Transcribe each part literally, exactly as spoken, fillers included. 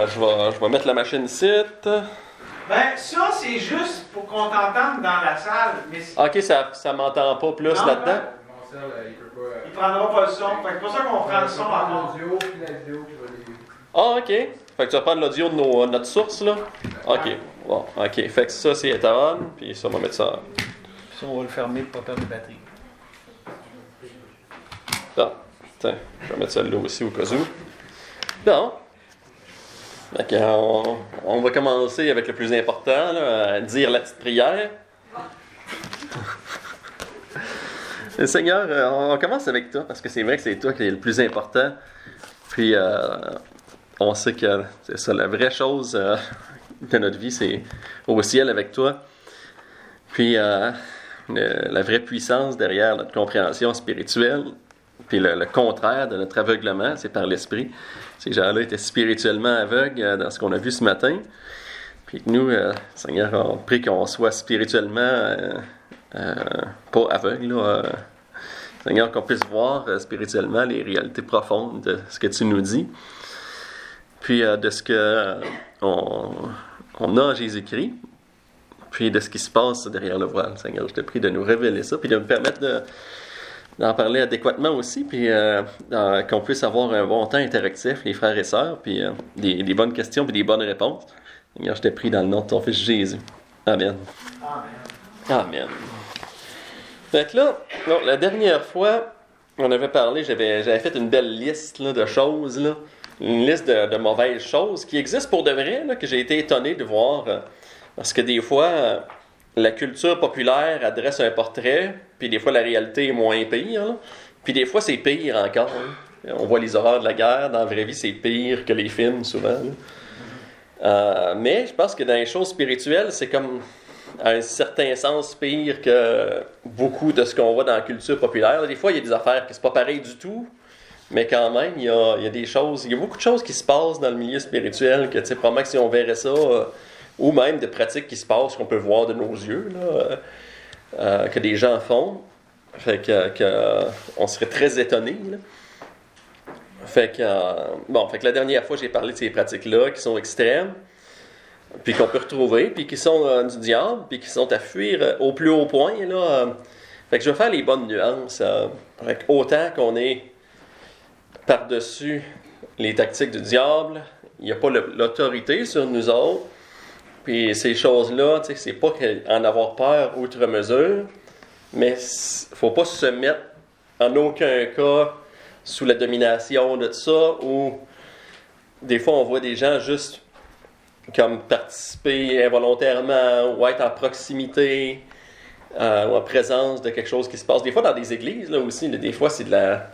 euh, je, vais, je vais mettre la machine ici. Ben, ça, c'est juste pour qu'on t'entende dans la salle. Mais Ok, ça, ça m'entend pas plus non, là-dedans? ben, Mon sel, il peut pas. il prendra pas le son. Fait que c'est pour ça qu'on prend le son en l'audio puis la vidéo qui va les. Ah, ok. Fait que tu vas prendre l'audio de nos, notre source, là? Ok. Bon, ok. Fait que ça, c'est on, puis ça, on va mettre ça. Ça, on va le fermer pour pas perdre de batterie. Bon, tiens, je vais mettre celle-là aussi au cas où. Bon. Fait que, on, on va commencer avec le plus important, là, à dire la petite prière. Seigneur, on commence avec toi, parce que c'est vrai que c'est toi qui est le plus important. Puis, euh, on sait que c'est ça, la vraie chose euh, de notre vie, c'est au ciel avec toi. Puis, euh, le, la vraie puissance derrière notre compréhension spirituelle, puis le, le contraire de notre aveuglement, c'est par l'esprit. Ces gens-là étaient spirituellement aveugles euh, dans ce qu'on a vu ce matin. Puis que nous, euh, Seigneur, on prie qu'on soit spirituellement euh, euh, pas aveugles, là, euh, Seigneur, qu'on puisse voir euh, spirituellement les réalités profondes de ce que tu nous dis. Puis euh, de ce que euh, on, on a en Jésus-Christ. Puis de ce qui se passe derrière le voile. Seigneur, je te prie de nous révéler ça, puis de nous permettre de d'en parler adéquatement aussi, puis euh, euh, qu'on puisse avoir un bon temps interactif, les frères et sœurs, puis euh, des, des bonnes questions, puis des bonnes réponses. Seigneur, je t'ai prie dans le nom de ton Fils Jésus. Amen. Amen. Amen. Fait que là, non, la dernière fois, on avait parlé, j'avais, j'avais fait une belle liste là, de choses, là, une liste de, de mauvaises choses qui existent pour de vrai, là, que j'ai été étonné de voir, euh, parce que des fois... Euh, la culture populaire adresse un portrait, puis des fois la réalité est moins pire, là. Puis des fois c'est pire encore. Hein. On voit les horreurs de la guerre, dans la vraie vie c'est pire que les films souvent. Euh, mais je pense que dans les choses spirituelles, c'est comme à un certain sens pire que beaucoup de ce qu'on voit dans la culture populaire. Des fois il y a des affaires qui sont pas pareilles du tout, mais quand même il y a, il y a des choses, il y a beaucoup de choses qui se passent dans le milieu spirituel que tu sais probablement que si on verrait ça... Euh, ou même de pratiques qui se passent qu'on peut voir de nos yeux, là, euh, euh, que des gens font. Fait que, que euh, on serait très étonnés. Là. Fait que, euh, bon, fait que la dernière fois, j'ai parlé de ces pratiques-là qui sont extrêmes, puis qu'on peut retrouver, puis qui sont euh, du diable, puis qui sont à fuir euh, au plus haut point. Là, euh. Fait que je vais faire les bonnes nuances. Euh, fait que autant qu'on est par-dessus les tactiques du diable, il n'y a pas le, l'autorité sur nous autres. Puis ces choses-là, tu sais, c'est pas en avoir peur outre mesure, mais il ne faut pas se mettre en aucun cas sous la domination de ça, ou des fois on voit des gens juste comme participer involontairement ou être en proximité euh, ou en présence de quelque chose qui se passe. Des fois dans des églises, là aussi, là, des fois c'est de la,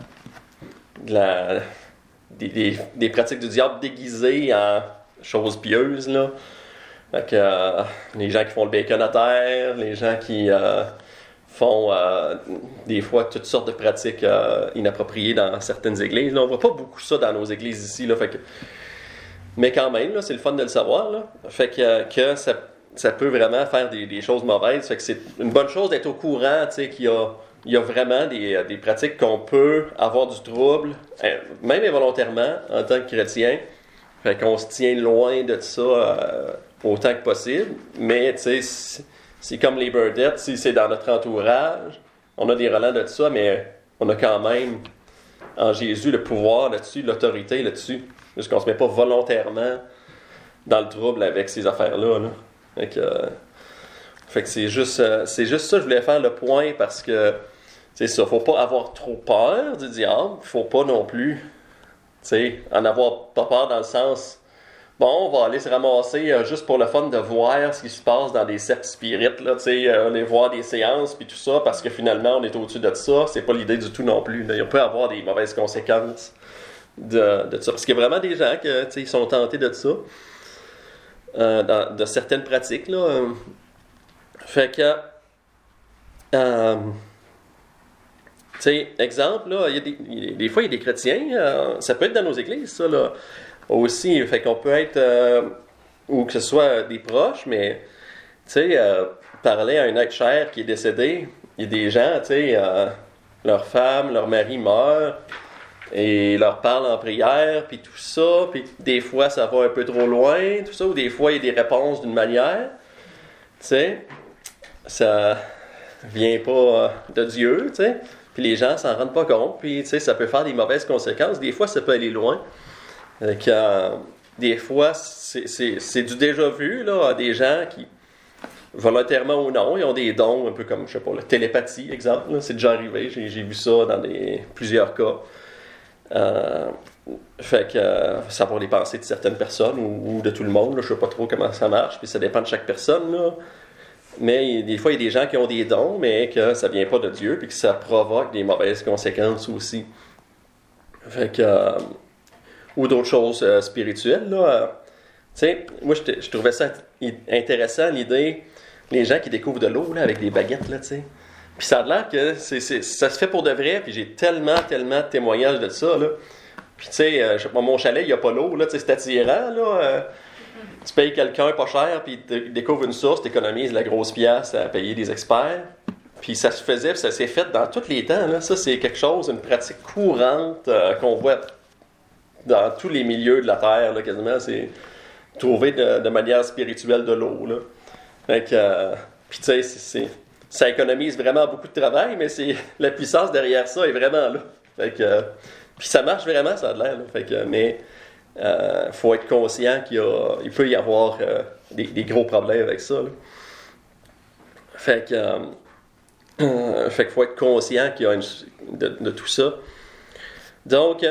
de la des, des, des pratiques du diable déguisées en choses pieuses, là. Fait que, euh, les gens qui font le bacon à terre, les gens qui euh, font euh, des fois toutes sortes de pratiques euh, inappropriées dans certaines églises. Là, on voit pas beaucoup ça dans nos églises ici. Là, fait que, mais quand même, là, c'est le fun de le savoir. Là. Fait que, que ça, ça peut vraiment faire des, des choses mauvaises. Fait que c'est une bonne chose d'être au courant qu'il y a, il y a vraiment des, des pratiques qu'on peut avoir du trouble, même involontairement, en tant que chrétien. Fait qu'on se tient loin de ça euh, autant que possible. Mais, tu sais, c'est, c'est comme les birdettes, si c'est dans notre entourage, on a des relents de ça, mais on a quand même, en Jésus, le pouvoir là-dessus, l'autorité là-dessus. Juste qu'on se met pas volontairement dans le trouble avec ces affaires-là. Là. Fait que, euh, fait que c'est juste, euh, c'est juste ça, je voulais faire le point, parce que, c'est ça, faut pas avoir trop peur du diable, faut pas non plus... Tu sais, en avoir pas peur dans le sens, bon, on va aller se ramasser euh, juste pour le fun de voir ce qui se passe dans des cercles spirites, là, tu sais, euh, aller voir des séances puis tout ça, parce que finalement, on est au-dessus de ça. C'est pas l'idée du tout non plus. Là. Il peut y avoir des mauvaises conséquences de, de ça. Parce qu'il y a vraiment des gens qui ils sont tentés de ça, euh, dans, de certaines pratiques, là. Euh, fait que... Euh, Tu sais, exemple, là, il y a des, il y a des fois, il y a des chrétiens, euh, ça peut être dans nos églises, ça, là, aussi, fait qu'on peut être, euh, ou que ce soit des proches, mais, tu sais, euh, parler à un être cher qui est décédé, il y a des gens, tu sais, euh, leur femme, leur mari meurt, et leur parle en prière, puis tout ça, puis des fois ça va un peu trop loin, tout ça, ou des fois il y a des réponses d'une manière, tu sais, ça vient pas de Dieu, tu sais, puis les gens s'en rendent pas compte, puis tu sais, ça peut faire des mauvaises conséquences, des fois ça peut aller loin, donc, euh, des fois c'est, c'est, c'est du déjà vu, là, à des gens qui, volontairement ou non, ils ont des dons, un peu comme, je sais pas, la télépathie, exemple, là, c'est déjà arrivé, j'ai, j'ai vu ça dans des, plusieurs cas. Euh, fait que euh, ça va les pensées de certaines personnes ou, ou de tout le monde, là, je sais pas trop comment ça marche, puis ça dépend de chaque personne, là. Mais des fois il y a des gens qui ont des dons mais que ça vient pas de Dieu puis que ça provoque des mauvaises conséquences aussi. Fait que euh, ou d'autres choses euh, spirituelles là. Euh, tu sais, moi je, je trouvais ça intéressant l'idée les gens qui découvrent de l'eau là avec des baguettes là, tu sais. Puis ça a l'air que c'est, c'est, ça se fait pour de vrai, puis j'ai tellement, tellement de témoignages de ça, là. Puis tu sais, euh, mon chalet, il n'y a pas l'eau, là, tu sais, c'est attirant, là. Euh, tu payes quelqu'un pas cher, puis il découvre une source, tu économises la grosse pièce à payer des experts. Puis ça se faisait, puis ça s'est fait dans tous les temps, là. Ça, c'est quelque chose, une pratique courante euh, qu'on voit dans tous les milieux de la Terre, là, quasiment. C'est trouver de, de manière spirituelle de l'eau, là. Fait que, euh, puis tu sais, c'est... c'est ça économise vraiment beaucoup de travail, mais c'est la puissance derrière ça est vraiment là. Fait que, euh, puis ça marche vraiment, ça a l'air. Là. Fait que, mais il euh, faut être conscient qu'il y a, il peut y avoir euh, des, des gros problèmes avec ça. Là. Fait que, euh, euh, fait qu'il faut être conscient qu'il y a une, de, de tout ça. Donc,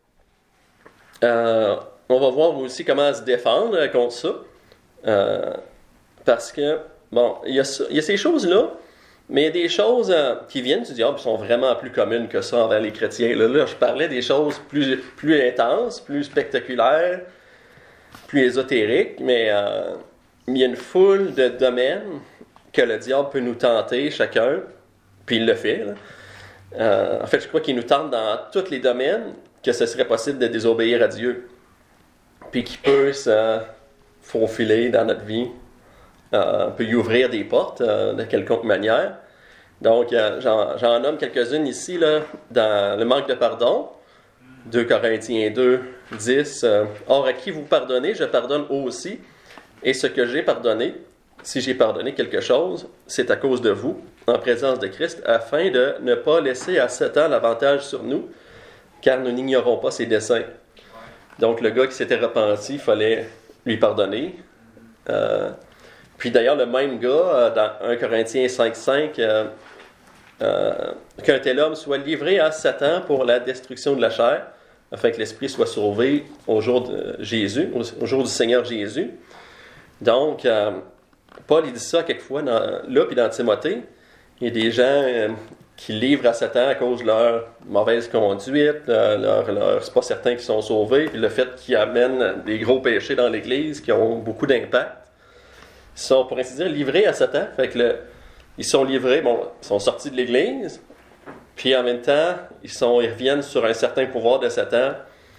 euh, on va voir aussi comment se défendre contre ça. Euh, parce que, bon, il y a, ça, il y a ces choses-là. Mais il y a des choses euh, qui viennent du diable qui sont vraiment plus communes que ça envers les chrétiens. Là, là je parlais des choses plus, plus intenses, plus spectaculaires, plus ésotériques, mais euh, il y a une foule de domaines que le diable peut nous tenter, chacun, puis il le fait. Là. Euh, en fait, je crois qu'il nous tente dans tous les domaines que ce serait possible de désobéir à Dieu, puis qu'il peut se faufiler dans notre vie. Euh, on peut y ouvrir des portes euh, de quelconque manière. Donc, euh, j'en, j'en nomme quelques-unes ici, là, dans le manque de pardon. deux Corinthiens deux, dix. Euh, Or, à qui vous pardonnez, je pardonne aussi. Et ce que j'ai pardonné, si j'ai pardonné quelque chose, c'est à cause de vous, en présence de Christ, afin de ne pas laisser à Satan l'avantage sur nous, car nous n'ignorons pas ses desseins. Donc, le gars qui s'était repenti, il fallait lui pardonner. Euh, Puis d'ailleurs, le même gars, euh, dans un Corinthiens cinq cinq, euh, euh, qu'un tel homme soit livré à Satan pour la destruction de la chair, afin que l'esprit soit sauvé au jour de Jésus, au, au jour du Seigneur Jésus. Donc, euh, Paul il dit ça quelquefois dans, là, puis dans Timothée. Il y a des gens euh, qui livrent à Satan à cause de leur mauvaise conduite, euh, leur, leur, c'est pas certain qu'ils sont sauvés, puis le fait qu'ils amènent des gros péchés dans l'Église qui ont beaucoup d'impact. Ils sont, pour ainsi dire, livrés à Satan. Fait que le, ils sont livrés, bon, ils sont sortis de l'Église, puis en même temps, ils, sont, ils reviennent sur un certain pouvoir de Satan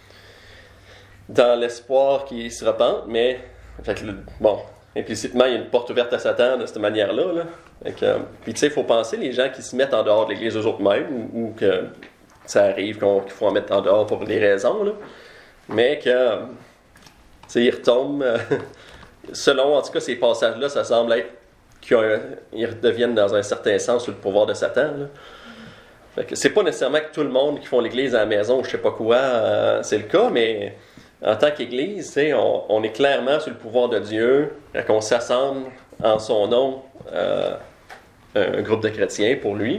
dans l'espoir qu'ils se repentent, mais, fait que, bon, implicitement, il y a une porte ouverte à Satan de cette manière-là. Là. Fait que, puis tu sais, il faut penser les gens qui se mettent en dehors de l'Église eux autres mêmes, ou, ou que ça arrive qu'on, qu'il faut en mettre en dehors pour des raisons, là, mais que, tu sais, ils retombent... Selon, en tout cas, ces passages-là, ça semble être qu'ils redeviennent dans un certain sens sous le pouvoir de Satan. Là. Fait que c'est pas nécessairement que tout le monde qui font l'Église à la maison ou je sais pas quoi, euh, c'est le cas, mais en tant qu'Église, on, on est clairement sous le pouvoir de Dieu, qu'on s'assemble en son nom, euh, un groupe de chrétiens pour lui.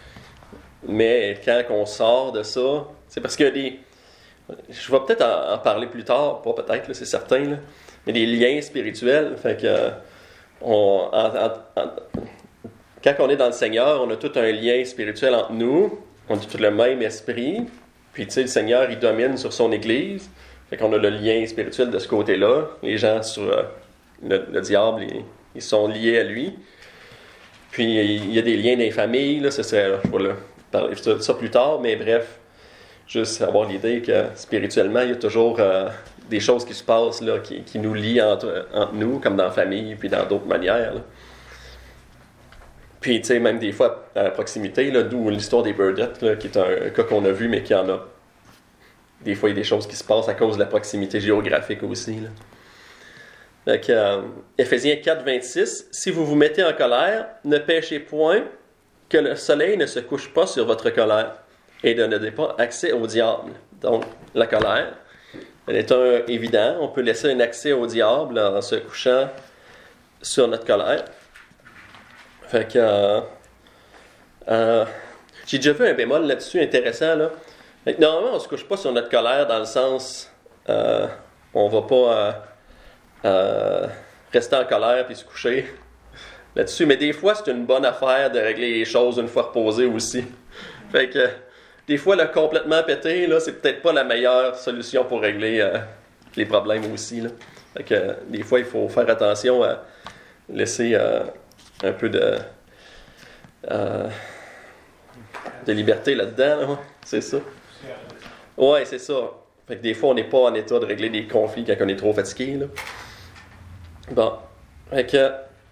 Mais quand on sort de ça, c'est parce qu'il y a des... Je vais peut-être en, en parler plus tard, pas peut-être, là, c'est certain, là. Il y a des liens spirituels. Fait que, on, en, en, en, quand on est dans le Seigneur, on a tout un lien spirituel entre nous. On a tout le même esprit. Puis, tu sais, le Seigneur, il domine sur son Église. Fait qu'on a le lien spirituel de ce côté-là. Les gens sur euh, le, le diable, ils, ils sont liés à lui. Puis, il y a des liens dans les familles. Là, ça serait, je vais parler de ça plus tard. Mais bref, juste avoir l'idée que spirituellement, il y a toujours... Euh, des choses qui se passent là, qui, qui nous lient entre, entre nous, comme dans la famille, puis dans d'autres manières. Là. Puis, tu sais, même des fois, à proximité, là, d'où l'histoire des Burdett, là, qui est un cas qu'on a vu, mais qui en a des fois, il y a des choses qui se passent à cause de la proximité géographique aussi. Là. Donc, euh, Éphésiens quatre, vingt-six, « Si vous vous mettez en colère, ne péchez point, que le soleil ne se couche pas sur votre colère, et ne donnez pas accès au diable. » Donc, la colère, elle est un évident. On peut laisser un accès au diable en se couchant sur notre colère. Fait que... Euh, euh, j'ai déjà vu un bémol là-dessus intéressant. Là. Fait que, normalement, on ne se couche pas sur notre colère dans le sens... Euh, on va pas... Euh, Euh, rester en colère puis se coucher là-dessus. Mais des fois, c'est une bonne affaire de régler les choses une fois reposées aussi. Fait que des fois, le complètement pété, là, c'est peut-être pas la meilleure solution pour régler euh, les problèmes aussi. Là. Fait que euh, des fois, il faut faire attention à laisser euh, un peu de, euh, de liberté là-dedans. Là. C'est ça. Ouais, c'est ça. Fait que des fois, on n'est pas en état de régler des conflits quand on est trop fatigué. Là. Bon, fait que,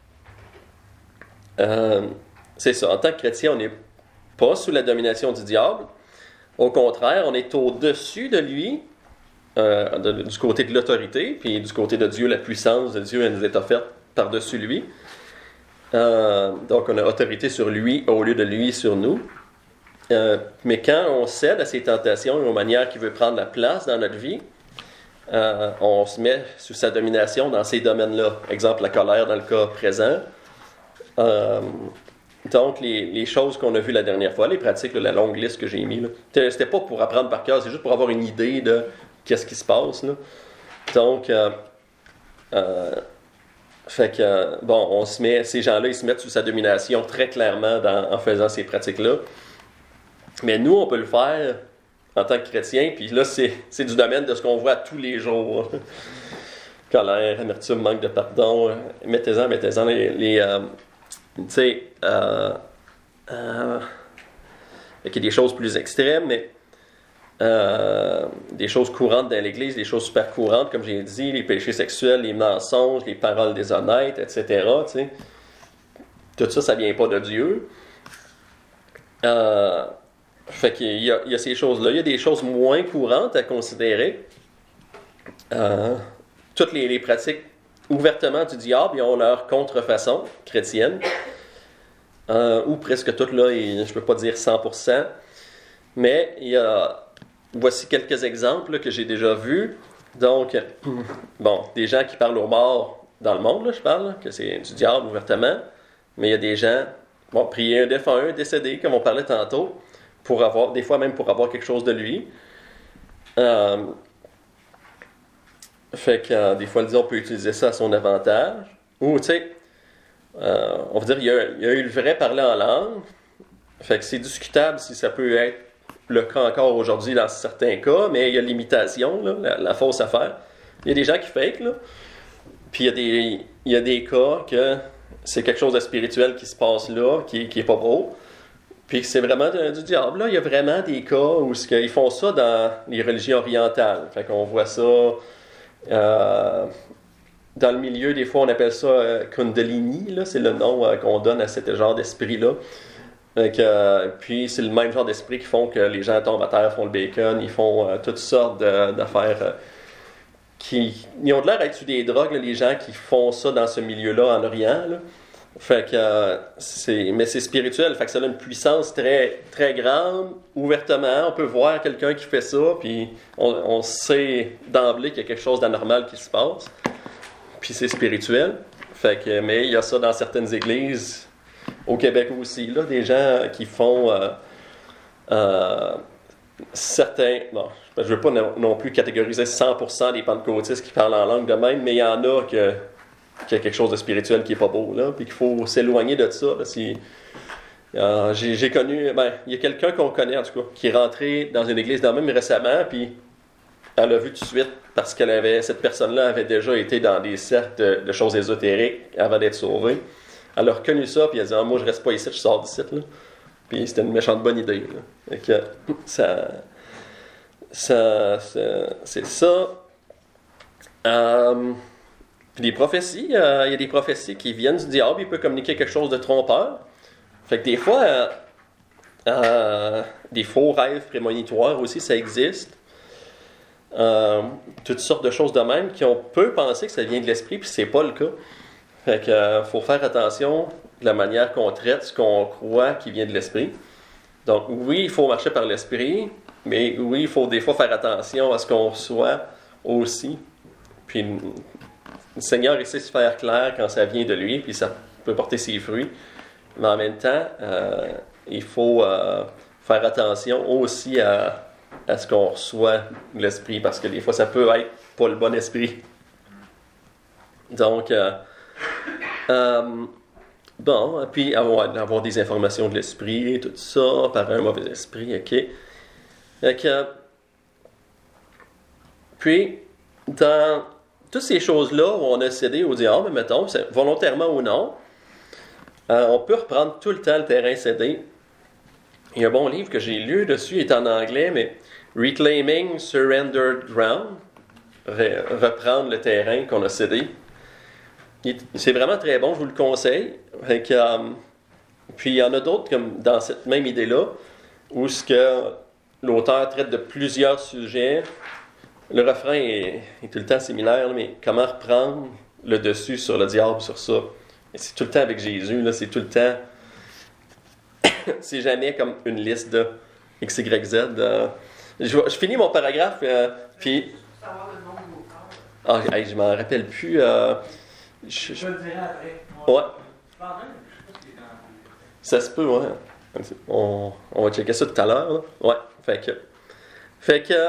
euh, c'est ça, en tant que chrétien, on n'est pas sous la domination du diable. Au contraire, on est au-dessus de lui, euh, de, du côté de l'autorité, puis du côté de Dieu, la puissance de Dieu, elle nous est offerte par-dessus lui. Euh, donc, on a autorité sur lui au lieu de lui sur nous. Euh, mais quand on cède à ses tentations et aux manières qu'il veut prendre la place dans notre vie, Euh, on se met sous sa domination dans ces domaines-là. Exemple, la colère dans le cas présent. Euh, donc, les, les choses qu'on a vues la dernière fois, les pratiques, là, la longue liste que j'ai mis, là, c'était pas pour apprendre par cœur, c'est juste pour avoir une idée de qu'est-ce qui se passe. Là. Donc, euh, euh, fait que, bon, on se met, ces gens-là, ils se mettent sous sa domination très clairement dans, en faisant ces pratiques-là. Mais nous, on peut le faire en tant que chrétien, puis là, c'est, c'est du domaine de ce qu'on voit tous les jours. Colère, amertume, manque de pardon. Mettez-en, mettez-en les... les euh, tu sais, euh, euh, il y a des choses plus extrêmes, mais euh, des choses courantes dans l'Église, des choses super courantes, comme j'ai dit, les péchés sexuels, les mensonges, les paroles déshonnêtes, et cetera. Tu sais. Tout ça, ça vient pas de Dieu. Euh... Fait qu'il y a, il y a ces choses-là. Il y a des choses moins courantes à considérer. Euh, toutes les, les pratiques ouvertement du diable, ils ont leur contrefaçon chrétienne. Euh, ou presque toutes, là, et je ne peux pas dire cent pour cent. Mais il y a... Voici quelques exemples là, que j'ai déjà vus. Donc, bon, des gens qui parlent aux morts dans le monde, là, je parle, là, que c'est du diable ouvertement. Mais il y a des gens, bon, prier un défunt, un décédé, comme on parlait tantôt, pour avoir, des fois même pour avoir quelque chose de lui. Euh, fait que euh, des fois, disons, on peut utiliser ça à son avantage. Ou, tu sais, euh, on va dire, il y, a, il y a eu le vrai parler en langue. Fait que c'est discutable si ça peut être le cas encore aujourd'hui dans certains cas, mais il y a l'imitation, là, la, la fausse affaire. Il y a des gens qui fake, là. Puis il y a des, il y a des cas que c'est quelque chose de spirituel qui se passe là, qui, qui est pas beau. Puis c'est vraiment du, du diable. Là, il y a vraiment des cas où ils font ça dans les religions orientales. Fait qu'on voit ça euh, dans le milieu, des fois on appelle ça euh, Kundalini, là, c'est le nom euh, qu'on donne à ce genre d'esprit-là. Donc, euh, puis c'est le même genre d'esprit qui font que les gens tombent à terre, font le bacon, ils font euh, toutes sortes de, d'affaires euh, qui... Ils ont de l'air d'être sous des drogues, là, les gens qui font ça dans ce milieu-là en Orient, là. Fait que euh, c'est, mais c'est spirituel, fait que ça a une puissance très, très grande, ouvertement. On peut voir quelqu'un qui fait ça, puis on, on sait d'emblée qu'il y a quelque chose d'anormal qui se passe. Puis c'est spirituel. Fait que, mais il y a ça dans certaines églises, au Québec aussi, là, des gens qui font euh, euh, certains. Bon, je ne veux pas non, non plus catégoriser cent pour cent des pentecôtistes qui parlent en langue de même, mais il y en a que. Qu'il y a quelque chose de spirituel qui n'est pas beau, là, puis qu'il faut s'éloigner de ça. Là, si, euh, j'ai, j'ai connu, ben, il y a quelqu'un qu'on connaît, en tout cas, qui est rentré dans une église dans même récemment, puis elle a vu tout de suite, parce que cette personne-là avait déjà été dans des cercles de, de choses ésotériques avant d'être sauvée. Elle a reconnu ça, puis elle a dit ah, « moi, je reste pas ici, je sors d'ici. » Puis c'était une méchante bonne idée. Là. Que, ça, ça, ça, c'est ça. Euh, Puis des prophéties, il euh, y a des prophéties qui viennent du diable, il peut communiquer quelque chose de trompeur. Fait que des fois, euh, euh, des faux rêves prémonitoires aussi, ça existe. euh, toutes sortes de choses de même, qu'on peut penser que ça vient de l'esprit, puis c'est pas le cas. Fait que euh, faut faire attention de la manière qu'on traite ce qu'on croit qui vient de l'esprit. Donc oui, il faut marcher par l'esprit, mais oui, il faut des fois faire attention à ce qu'on reçoit aussi. Puis le Seigneur essaie de se faire clair quand ça vient de lui, puis ça peut porter ses fruits. Mais en même temps, euh, il faut euh, faire attention aussi à, à ce qu'on reçoit de l'esprit, parce que des fois, ça peut être pas le bon esprit. Donc, euh, euh, bon, puis avoir, avoir des informations de l'esprit, tout ça, par un mauvais esprit, ok. Donc, euh, puis, dans toutes ces choses-là où on a cédé au diable, mettons, volontairement ou non, euh, on peut reprendre tout le temps le terrain cédé. Il y a un bon livre que j'ai lu dessus, il est en anglais, mais Reclaiming Surrendered Ground, Re- reprendre le terrain qu'on a cédé. Il, c'est vraiment très bon, je vous le conseille. Fait que, euh, puis il y en a d'autres comme dans cette même idée-là, où ce que l'auteur traite de plusieurs sujets. Le refrain est, est tout le temps similaire, mais comment reprendre le dessus sur le diable, sur ça. Et c'est tout le temps avec Jésus, là, c'est tout le temps... c'est jamais comme une liste de X, Y, Z. Euh, je, je finis mon paragraphe, euh, puis... Ah, hey, je m'en rappelle plus. Euh, je, je... Je le dirai après. Ouais. Ça se peut, ouais. On, on va checker ça tout à l'heure. Là. Ouais, fait que... Fait que...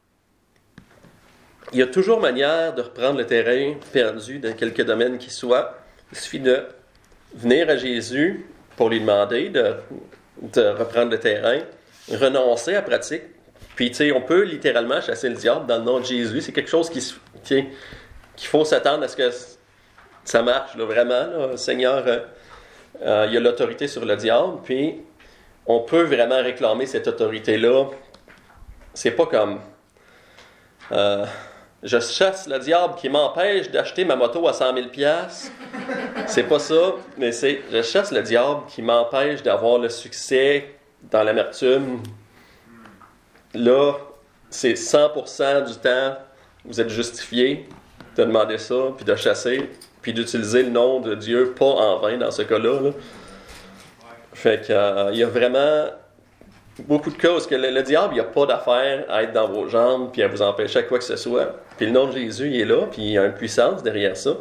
Il y a toujours manière de reprendre le terrain perdu dans quelque domaine qui soit. Il suffit de venir à Jésus pour lui demander de, de reprendre le terrain, renoncer à la pratique. Puis, tu sais, on peut littéralement chasser le diable dans le nom de Jésus. C'est quelque chose qui, qui, qu'il faut s'attendre à ce que ça marche, là, vraiment. Là. Le Seigneur, euh, euh, il a l'autorité sur le diable, puis on peut vraiment réclamer cette autorité-là. C'est pas comme... Euh, je chasse le diable qui m'empêche d'acheter ma moto à cent mille dollars. C'est pas ça, mais c'est je chasse le diable qui m'empêche d'avoir le succès dans l'amertume. Là, c'est cent pour cent du temps, vous êtes justifié de demander ça, puis de chasser, puis d'utiliser le nom de Dieu pas en vain dans ce cas-là. Là. Fait qu'il euh, y a vraiment... beaucoup de cas où que le, le diable, il n'y a pas d'affaire à être dans vos jambes puis à vous empêcher à quoi que ce soit. Puis le nom de Jésus, il est là, puis il y a une puissance derrière ça.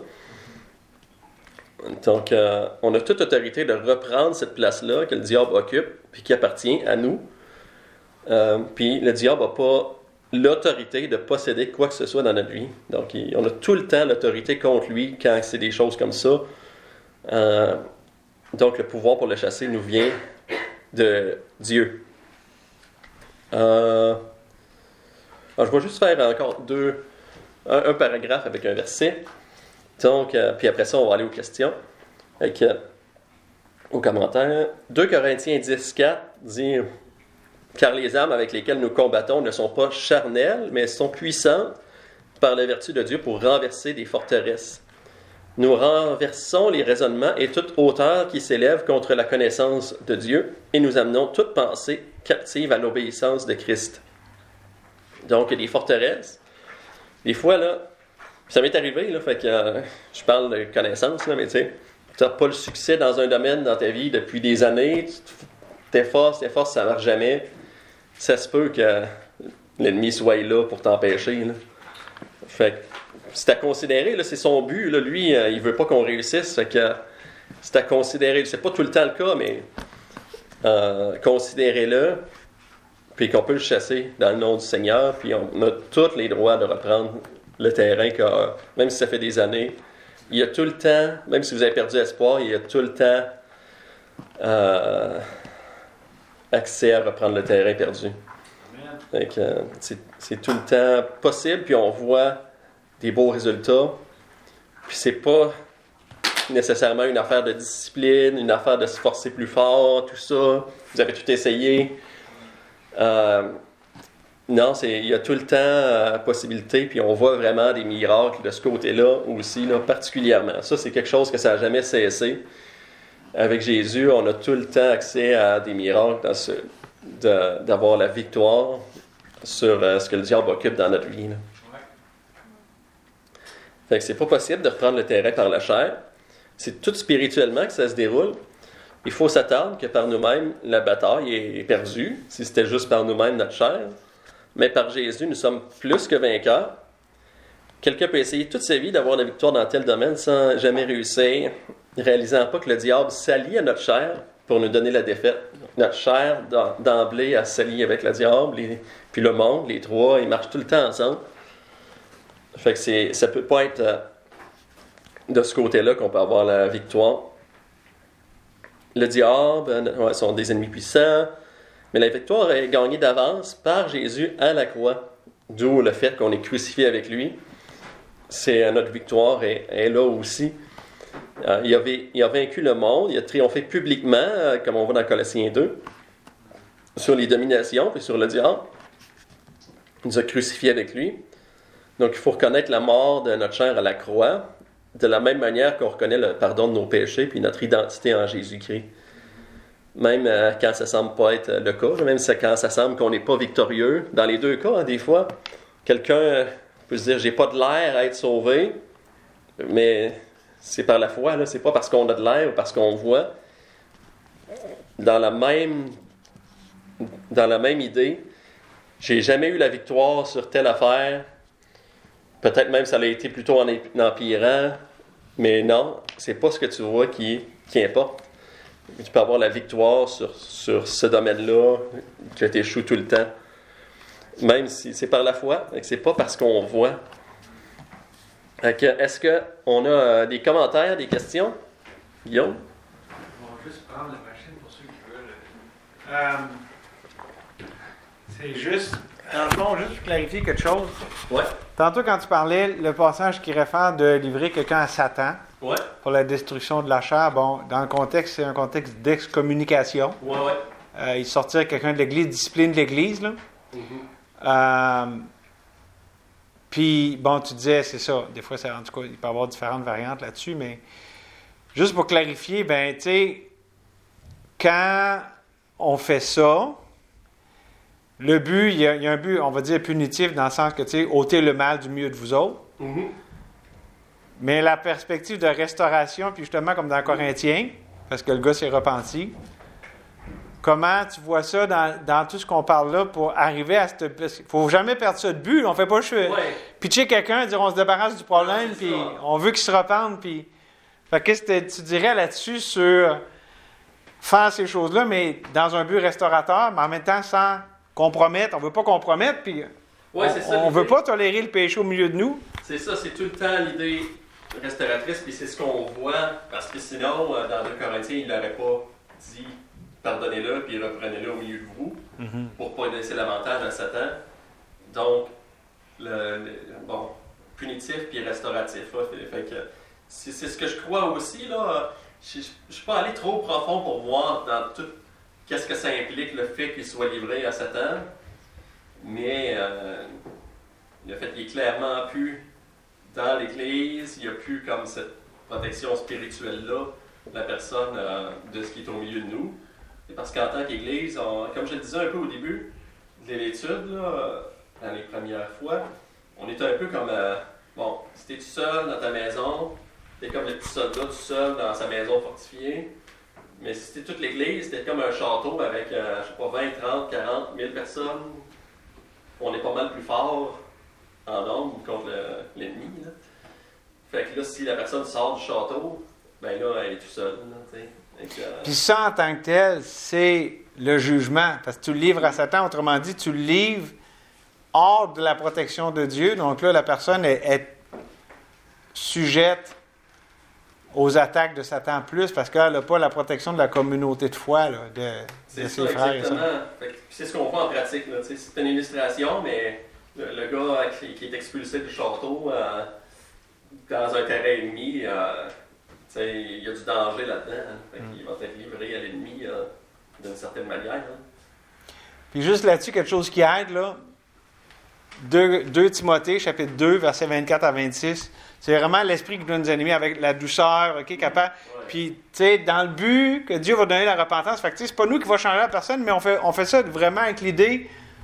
Donc, euh, on a toute autorité de reprendre cette place-là que le diable occupe puis qui appartient à nous. Euh, puis le diable n'a pas l'autorité de posséder quoi que ce soit dans notre vie. Donc, il, on a tout le temps l'autorité contre lui quand c'est des choses comme ça. Euh, donc, le pouvoir pour le chasser nous vient de Dieu. Euh, alors je vais juste faire encore deux, un, un paragraphe avec un verset. Donc, euh, puis après ça, on va aller aux questions, avec, euh, aux commentaires. deux Corinthiens dix, quatre dit « Car les armes avec lesquelles nous combattons ne sont pas charnelles, mais sont puissantes par la vertu de Dieu pour renverser des forteresses. Nous renversons les raisonnements et toute hauteur qui s'élève contre la connaissance de Dieu, et nous amenons toute pensée captive à l'obéissance de Christ. » Donc, il y a des forteresses. Des fois, là, ça m'est arrivé, là, fait que euh, je parle de connaissance, là, mais tu sais, tu n'as pas le succès dans un domaine dans ta vie depuis des années, tu t'efforces, t'efforces, ça ne marche jamais. Ça se peut que l'ennemi soit là pour t'empêcher. Là. Fait que c'est à considérer, là, c'est son but. Là, lui, euh, il ne veut pas qu'on réussisse. Fait que c'est à considérer. C'est pas tout le temps le cas, mais euh, considérez-le. Puis qu'on peut le chasser dans le nom du Seigneur. Puis on a tous les droits de reprendre le terrain, car, même si ça fait des années. Il y a tout le temps, même si vous avez perdu espoir, il y a tout le temps euh, accès à reprendre le terrain perdu. Fait que, euh, c'est, c'est tout le temps possible. Puis on voit des beaux résultats. Puis c'est pas nécessairement une affaire de discipline, une affaire de se forcer plus fort, tout ça. Vous avez tout essayé. Euh, non, c'est, il y a tout le temps euh, possibilité, puis on voit vraiment des miracles de ce côté-là aussi, là, particulièrement. Ça, c'est quelque chose que ça n'a jamais cessé. Avec Jésus, on a tout le temps accès à des miracles, dans ce, de, d'avoir la victoire sur euh, ce que le diable occupe dans notre vie. Là. Ouais. Fait que c'est pas possible de reprendre le terrain par la chair. C'est tout spirituellement que ça se déroule. Il faut s'attendre que par nous-mêmes, la bataille est perdue, si c'était juste par nous-mêmes notre chair. Mais par Jésus, nous sommes plus que vainqueurs. Quelqu'un peut essayer toute sa vie d'avoir la victoire dans tel domaine sans jamais réussir, réalisant pas que le diable s'allie à notre chair pour nous donner la défaite. Notre chair, d'emblée, elle s'allie avec le diable, et, puis le monde, les trois, ils marchent tout le temps ensemble. Fait que c'est, ça peut pas être euh, de ce côté-là qu'on peut avoir la victoire. Le diable, ouais, sont des ennemis puissants, mais la victoire est gagnée d'avance par Jésus à la croix, d'où le fait qu'on est crucifié avec lui. C'est notre victoire est, est là aussi. Euh, il, avait, il a vaincu le monde, il a triomphé publiquement, euh, comme on voit dans Colossiens deux, sur les dominations et sur le diable. Il nous a crucifiés avec lui. Donc il faut reconnaître la mort de notre chair à la croix, de la même manière qu'on reconnaît le pardon de nos péchés puis notre identité en Jésus-Christ. Même euh, quand ça semble pas être le cas, même quand ça semble qu'on n'est pas victorieux. Dans les deux cas, hein, des fois, quelqu'un euh, peut se dire « j'ai pas de l'air à être sauvé », mais c'est par la foi, là, c'est pas parce qu'on a de l'air ou parce qu'on voit. Dans la même, dans la même idée, j'ai jamais eu la victoire sur telle affaire. Peut-être même ça a été plutôt en empirant, mais non, c'est pas ce que tu vois qui, qui importe. Tu peux avoir la victoire sur, sur ce domaine-là, que tu échoues tout le temps. Même si c'est par la foi, et que c'est pas parce qu'on voit. Donc, est-ce qu'on a euh, des commentaires, des questions? Guillaume? On va juste prendre la machine pour ceux qui veulent. Euh, c'est juste, dans le fond, juste pour clarifier quelque chose. Ouais. Tantôt, quand tu parlais, le passage qui réfère de livrer quelqu'un à Satan Ouais. pour la destruction de la chair, bon, dans le contexte, c'est un contexte d'excommunication. Ouais, ouais. Euh, il sortirait quelqu'un de l'Église, discipline de l'Église, là. Mm-hmm. Euh, Puis, bon, tu disais, c'est ça, des fois, ça, en tout cas, il peut y avoir différentes variantes là-dessus, mais juste pour clarifier, ben, tu sais, quand on fait ça, le but, il y, a, il y a un but, on va dire, punitif, dans le sens que, tu sais, ôter le mal du milieu de vous autres, Mm-hmm. mais la perspective de restauration, puis justement, comme dans Corinthiens, parce que le gars s'est repenti, comment tu vois ça dans, dans tout ce qu'on parle là pour arriver à cette... Il ne faut jamais perdre ça de but. On ne fait pas juste Ouais. pitcher quelqu'un, dire on se débarrasse du problème, Non, c'est puis ça. on veut qu'il se repente. Puis... Fait que qu'est-ce que tu dirais là-dessus sur faire ces choses-là, mais dans un but restaurateur, mais en même temps sans compromettre. On ne veut pas compromettre, puis Ouais, on c'est ça, ne veut l'idée. pas tolérer le péché au milieu de nous. C'est ça, c'est tout le temps l'idée restauratrice, puis c'est ce qu'on voit, parce que sinon, euh, dans deux Corinthiens, il n'aurait pas dit pardonnez-le, puis reprenez-le au milieu de vous, Mm-hmm. pour ne pas laisser l'avantage à Satan. Donc, le, le- bon, punitif puis restauratif. Là, fait, fait que c'est, c'est ce que je crois aussi. Là, je ne suis pas allé trop profond pour voir dans tout qu'est-ce que ça implique le fait qu'il soit livré à Satan, mais euh, le fait qu'il est clairement plus dans l'Église, il n'y a plus comme cette protection spirituelle-là de la personne euh, de ce qui est au milieu de nous. Et parce qu'en tant qu'Église, on- comme je le disais un peu au début de l'étude, là, dans les premières fois, on est un peu comme, euh, bon, si t'es tout seul dans ta maison, t'es comme le petit soldat tout seul dans sa maison fortifiée, mais si t'es toute l'Église, t'es comme un château avec, euh, je sais pas, vingt, trente, quarante mille personnes, on est pas mal plus fort en nombre contre le- l'ennemi, là. Fait que là, si la personne sort du château, ben là, elle est tout seule, là, tu sais. Fait que, euh, Puis ça, en tant que tel, c'est le jugement. Parce que tu le livres à Satan, autrement dit, tu le livres hors de la protection de Dieu. Donc là, la personne est, est sujette aux attaques de Satan plus parce qu'elle n'a pas la protection de la communauté de foi, là, de, de C'est ses ça, frères et sœurs. exactement. Fait que c'est ce qu'on voit en pratique. Là, tu sais. C'est une illustration, mais le, le gars qui, qui est expulsé du château euh, dans un terrain ennemi, euh, tu sais, il y a du danger là-dedans. Hein. Fait qu'il va être livré à l'ennemi euh, d'une certaine manière. Hein. Puis juste là-dessus, quelque chose qui aide, là, deux Timothée, chapitre deux, versets vingt-quatre à vingt-six, c'est vraiment l'esprit qui nous animer avec la douceur, ok, capable. Ouais. Puis, tu sais, dans le but que Dieu va donner la repentance, fait que, tu sais, c'est pas nous qui va changer la personne, mais on fait, on fait ça vraiment avec l'idée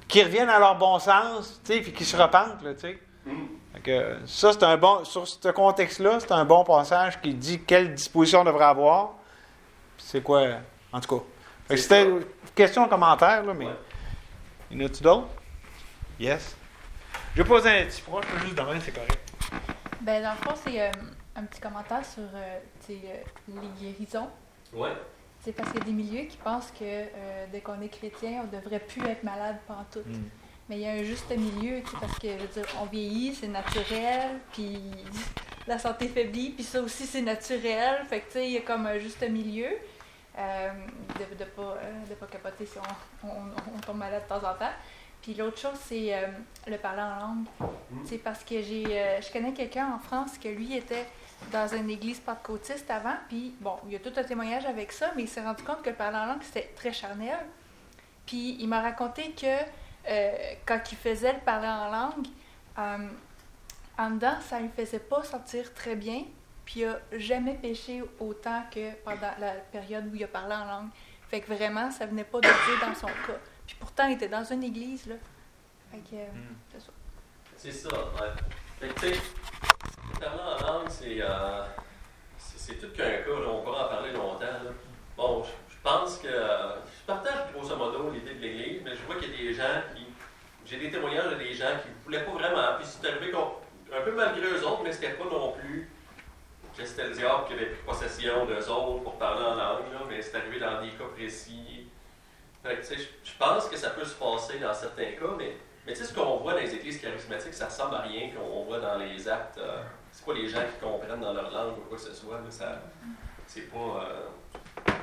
qui reviennent à leur bon sens, tu sais, puis qui se repentent, là, tu sais. Mm. Fait que ça, c'est un bon, sur ce contexte-là, c'est un bon passage qui dit quelle disposition on devrait avoir. Puis c'est quoi, en tout cas. Fait que C'est c'était ça. une question, commentaire, là, mais. Ouais. Y en a-tu d'autres? Yes. Je vais poser un petit proche, juste demain, c'est correct. Ben, dans le fond, c'est euh, un petit commentaire sur euh, tu sais, euh, les guérisons. Ouais. C'est parce qu'il y a des milieux qui pensent que euh, dès qu'on est chrétien, on devrait plus être malade pantoute. Mm. Mais il y a un juste milieu, tu sais, parce que, je veux dire, on vieillit, c'est naturel, puis la santé faiblit, puis ça aussi, c'est naturel. Fait que, tu sais, il y a comme un juste milieu. Euh, de ne de pas, euh, de pas capoter si on, on, on tombe malade de temps en temps. Puis l'autre chose, c'est euh, le parler en langue. Mm. C'est parce que j'ai, euh, je connais quelqu'un en France que lui était dans une église pentecôtiste avant, puis bon, il y a tout un témoignage avec ça, mais il s'est rendu compte que le parler en langue, c'était très charnel. Puis il m'a raconté que euh, quand il faisait le parler en langue, euh, en dedans, ça ne lui faisait pas sentir très bien, puis il n'a jamais péché autant que pendant la période où il a parlé en langue. Fait que vraiment, ça venait pas de Dieu dans son cas. Puis pourtant, il était dans une église, là. Fait que, euh, Mm. c'est ça. C'est ça, ouais. Fait que, tu sais, parler en langue, c'est, euh, c'est, c'est tout qu'un cas, là, on pourra en parler longtemps, là. Bon, je, je pense que, euh, je partage grosso modo l'idée de l'Église, mais je vois qu'il y a des gens qui, j'ai des témoignages de des gens qui ne voulaient pas vraiment, puis c'est arrivé qu'on, un peu malgré eux autres, mais c'était pas non plus que c'était le diable qui avait pris possession d'eux autres pour parler en langue, là, mais c'est arrivé dans des cas précis. Fait que, tu sais, je, je pense que ça peut se passer dans certains cas, mais, mais tu sais, ce qu'on voit dans les églises charismatiques, ça ressemble à rien qu'on voit dans les actes. Euh, c'est pas les gens qui comprennent dans leur langue ou quoi que ce soit. Là, ça, c'est pas euh,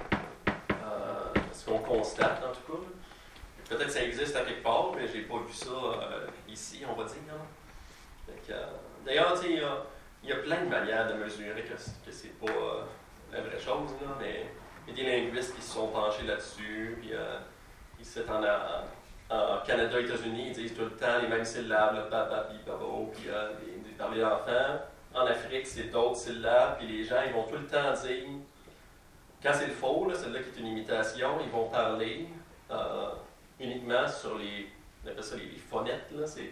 euh, ce qu'on constate, en tout cas. Là. Peut-être que ça existe à quelque part, mais j'ai pas vu ça euh, ici, on va dire. Hein. Fait que, euh, d'ailleurs, tu sais, il y a, il y a plein de manières de mesurer que, que c'est pas euh, la vraie chose, là, mais il y a des linguistes qui se sont penchés là-dessus, puis euh, ici en, en, en Canada, États-Unis, ils disent tout le temps les mêmes syllabes, le baba, bi, babo, puis euh, les, les parler d'enfants. En Afrique, c'est d'autres syllabes, puis les gens, ils vont tout le temps dire, quand c'est le faux, là, celle-là qui est une imitation, ils vont parler euh, uniquement sur les, on appelle ça les, les phonètes, là, c'est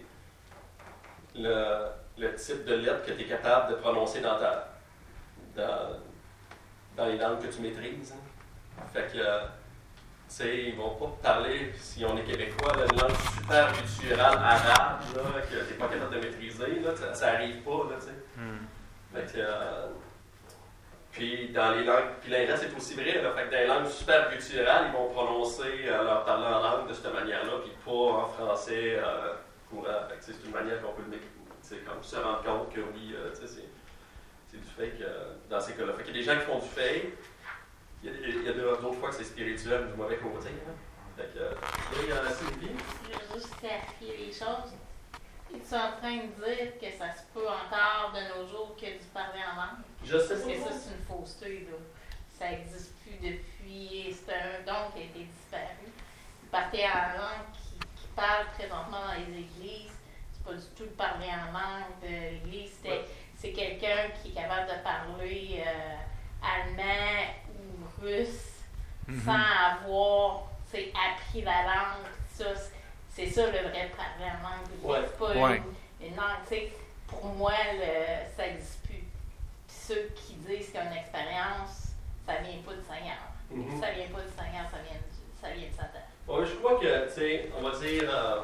le, le type de lettre que tu es capable de prononcer dans ta, dans, dans les langues que tu maîtrises. Hein. Fait que, euh, tu sais, ils vont pas parler, si on est québécois, là, une langue super culturelle arabe, là, que tu n'es pas capable de maîtriser, là, ça, ça arrive pas, là, tu sais. Mm. Fait que, euh, puis dans les langues, puis l'inverse est aussi vrai, là, fait que dans les langues super culturelles, ils vont prononcer euh, leur parler en langue de cette manière-là, puis pas en français euh, courant. Fait que, c'est une manière qu'on peut le c'est comme se rendre compte que oui, euh, tu sais, c'est, c'est du fake euh, dans ces cas-là. Fait qu'il y a des gens qui font du fake, il y a, il y a d'autres fois que c'est spirituel du mauvais côté. Hein. Fait que, là, il y en a Sylvie. Je veux juste clarifier les choses. Es-tu en train de dire que ça se peut encore de nos jours que du parler en langue? Je sais Parce que pas. ça, c'est une fausseté, là. Ça n'existe plus depuis. C'est un don qui a été disparu. Le parler en langue qui, qui parle présentement dans les églises, c'est pas du tout le parler en langue de l'église. C'est, Ouais. c'est quelqu'un qui est capable de parler euh, allemand ou russe Mhm. sans avoir tu sais, appris la langue. Ça, c'est, c'est ça le vrai parler en langue. Ouais. C'est pas Ouais. une, une langue. Tu sais, pour moi, le, ça n'existe plus. Puis ceux qui disent qu'il y a une expérience, ça vient pas du Seigneur. Mhm. Ça vient pas du Seigneur, ça vient, du, ça vient de Satan. Ouais, je crois que, tu sais, on va dire, euh,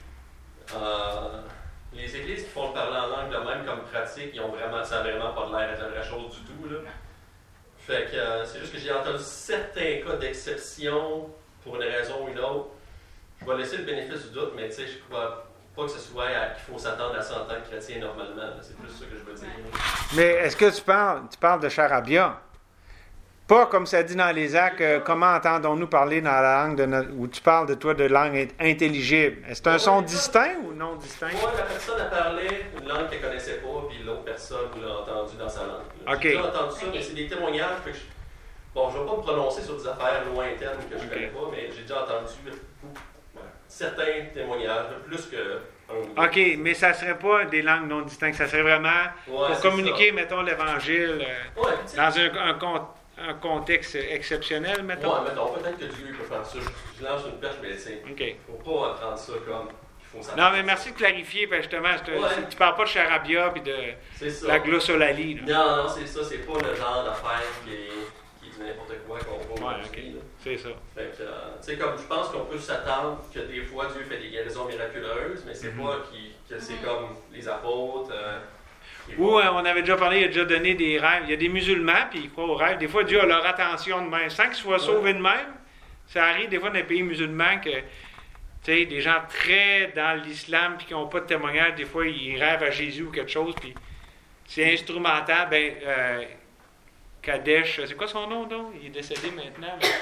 euh, les églises qui font le parler en langue de même comme pratique, ils ont vraiment, ça n'a vraiment pas l'air d'être la vraie chose du tout, là. Fait que euh, c'est juste que j'ai entendu certains cas d'exception pour une raison ou une autre. Je vais laisser le bénéfice du doute, mais tu sais, je crois pas que ce soit à, qu'il faut s'attendre à cent ans de chrétien normalement. Là. C'est plus ça que je veux dire. Ouais. Mais est-ce que tu parles, tu parles de charabia? Pas comme ça dit dans les actes, euh, comment entendons-nous parler dans la langue de notre, où tu parles de toi de langue intelligible? Est-ce que c'est un son distinct ou non distinct? Moi, la personne a parlé une langue qu'elle ne connaissait pas, puis l'autre personne l'a entendu dans sa langue. Là. Ok. J'ai déjà entendu ça, Ok. mais c'est des témoignages. Fait que je... Bon, je ne vais pas me prononcer sur des affaires lointaines que je ne Ok. connais pas, mais j'ai déjà entendu ouais, certains témoignages, plus que un ou deux. OK, mais ça serait pas des langues non distinctes. Ça serait vraiment Ouais, pour c'est communiquer, mettons, l'Évangile euh, ça. Ouais, tu sais, dans un, un con- un contexte exceptionnel, mettons? Ouais, mettons, peut-être que Dieu peut faire ça. Je, je lance une perche, mais tu sais, OK. il ne faut pas prendre ça comme qu'il faut s'attendre. Non, mais merci de clarifier, parce que justement, je te- Ouais. tu ne parles pas de charabia et de C'est ça. la glossolalie. Là. Non, non, c'est ça, c'est pas le genre d'affaire qui est, qui est n'importe quoi qu'on voit Ouais, aujourd'hui, ok. là. C'est ça. Fait que, euh, tu sais, comme je pense qu'on peut s'attendre que des fois Dieu fait des guérisons miraculeuses, mais c'est Mhm. pas qui, que c'est comme les apôtres. Euh, qui Ou vont- euh, on avait déjà parlé, il a déjà donné des rêves. Il y a des musulmans, puis ils croient aux rêves. Des fois, Dieu a leur attention de même. Sans qu'ils soient sauvés de même, ça arrive des fois dans les pays musulmans que, tu sais, des gens très dans l'islam, puis qui n'ont pas de témoignage, des fois, ils rêvent à Jésus ou quelque chose, puis c'est instrumental. Ben, euh, Kadesh, c'est quoi son nom, donc? Il est décédé maintenant. mais,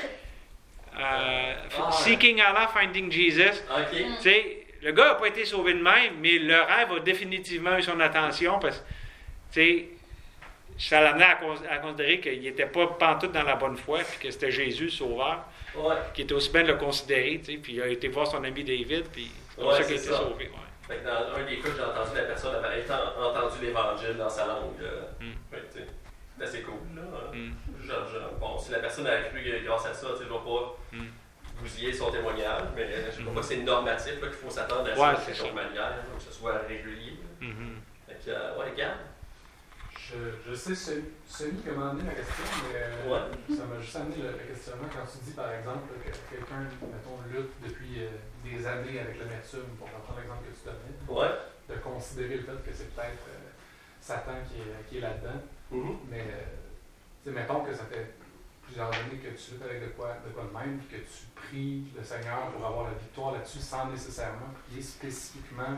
euh, Ah. Seeking Allah, Finding Jesus. Ok. Tu sais, le gars n'a pas été sauvé de même, mais le rêve a définitivement eu son attention parce que, tu sais, ça l'amenait à, cons- à considérer qu'il n'était pas pantoute dans la bonne foi, puis que c'était Jésus le sauveur, Ouais. qui était aussi bien de le considérer, tu sais, puis il a été voir son ami David, puis c'est pour Ouais, ça qu'il a c'est été ça. sauvé. Ouais. Fait que dans un des cas, j'ai entendu la personne avait ent- entendu l'évangile dans sa langue. euh, Mm. fait que, tu sais, c'est assez cool, là. hein. Mm. Je- je- bon, si la personne a cru grâce à ça, tu sais, je ne vais pas Mm. bousiller son témoignage, mais je ne Mhm. crois pas que c'est normatif là, qu'il faut s'attendre à Ouais, ça de c'est quelque ça. manière, là, que ce soit régulier. là. Mhm. Fait que, euh, ouais, regarde. Je, je sais celui, celui qui m'a amené la question, mais euh, Ouais. ça m'a juste amené le, le questionnement quand tu dis, par exemple, là, que quelqu'un, mettons, lutte depuis euh, des années avec l'amertume, pour reprendre l'exemple que tu donnais, Ouais. de considérer le fait que c'est peut-être euh, Satan qui est, qui est là-dedans. Mhm. Mais, euh, tu sais, mettons que ça fait plusieurs années que tu luttes avec de quoi de, quoi de même, puis que tu pries le Seigneur pour avoir la victoire là-dessus sans nécessairement prier spécifiquement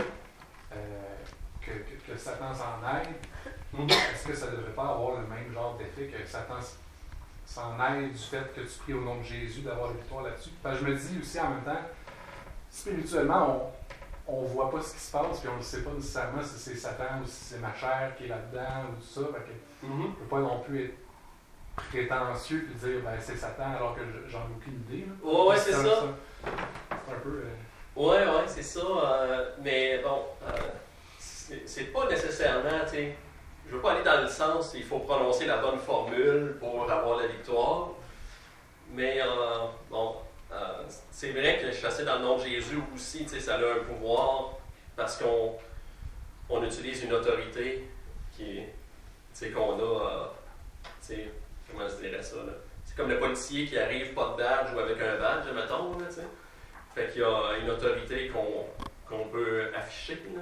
euh, que, que, que Satan s'en aille. Mhm. Est-ce que ça ne devrait pas avoir le même genre d'effet que Satan s- s'en aille du fait que tu pries au nom de Jésus d'avoir la victoire là-dessus? Parce que je me dis aussi en même temps, spirituellement, on ne voit pas ce qui se passe, puis on ne sait pas nécessairement si c'est Satan ou si c'est ma chair qui est là-dedans ou tout ça. Fait que Mhm. on ne peut pas non plus être prétentieux et dire ben, c'est Satan alors que je- j'en ai aucune idée. Là. Ouais, ouais, c'est un- ça. C'est un peu. euh, Ouais, ouais, c'est ça. euh, mais bon, euh, c'est c'est pas nécessairement, tu sais, je veux pas aller dans le sens il faut prononcer la bonne formule pour avoir la victoire. Mais euh, bon, euh, c'est vrai que chasser dans le nom de Jésus aussi, tu sais, ça a un pouvoir parce qu'on on utilise une autorité qui est, tu sais, qu'on a, euh, tu sais, comment je dirais ça, là? C'est comme le policier qui arrive pas de badge ou avec un badge, mettons, là, tu sais. Fait qu'il y a une autorité qu'on qu'on peut afficher, là.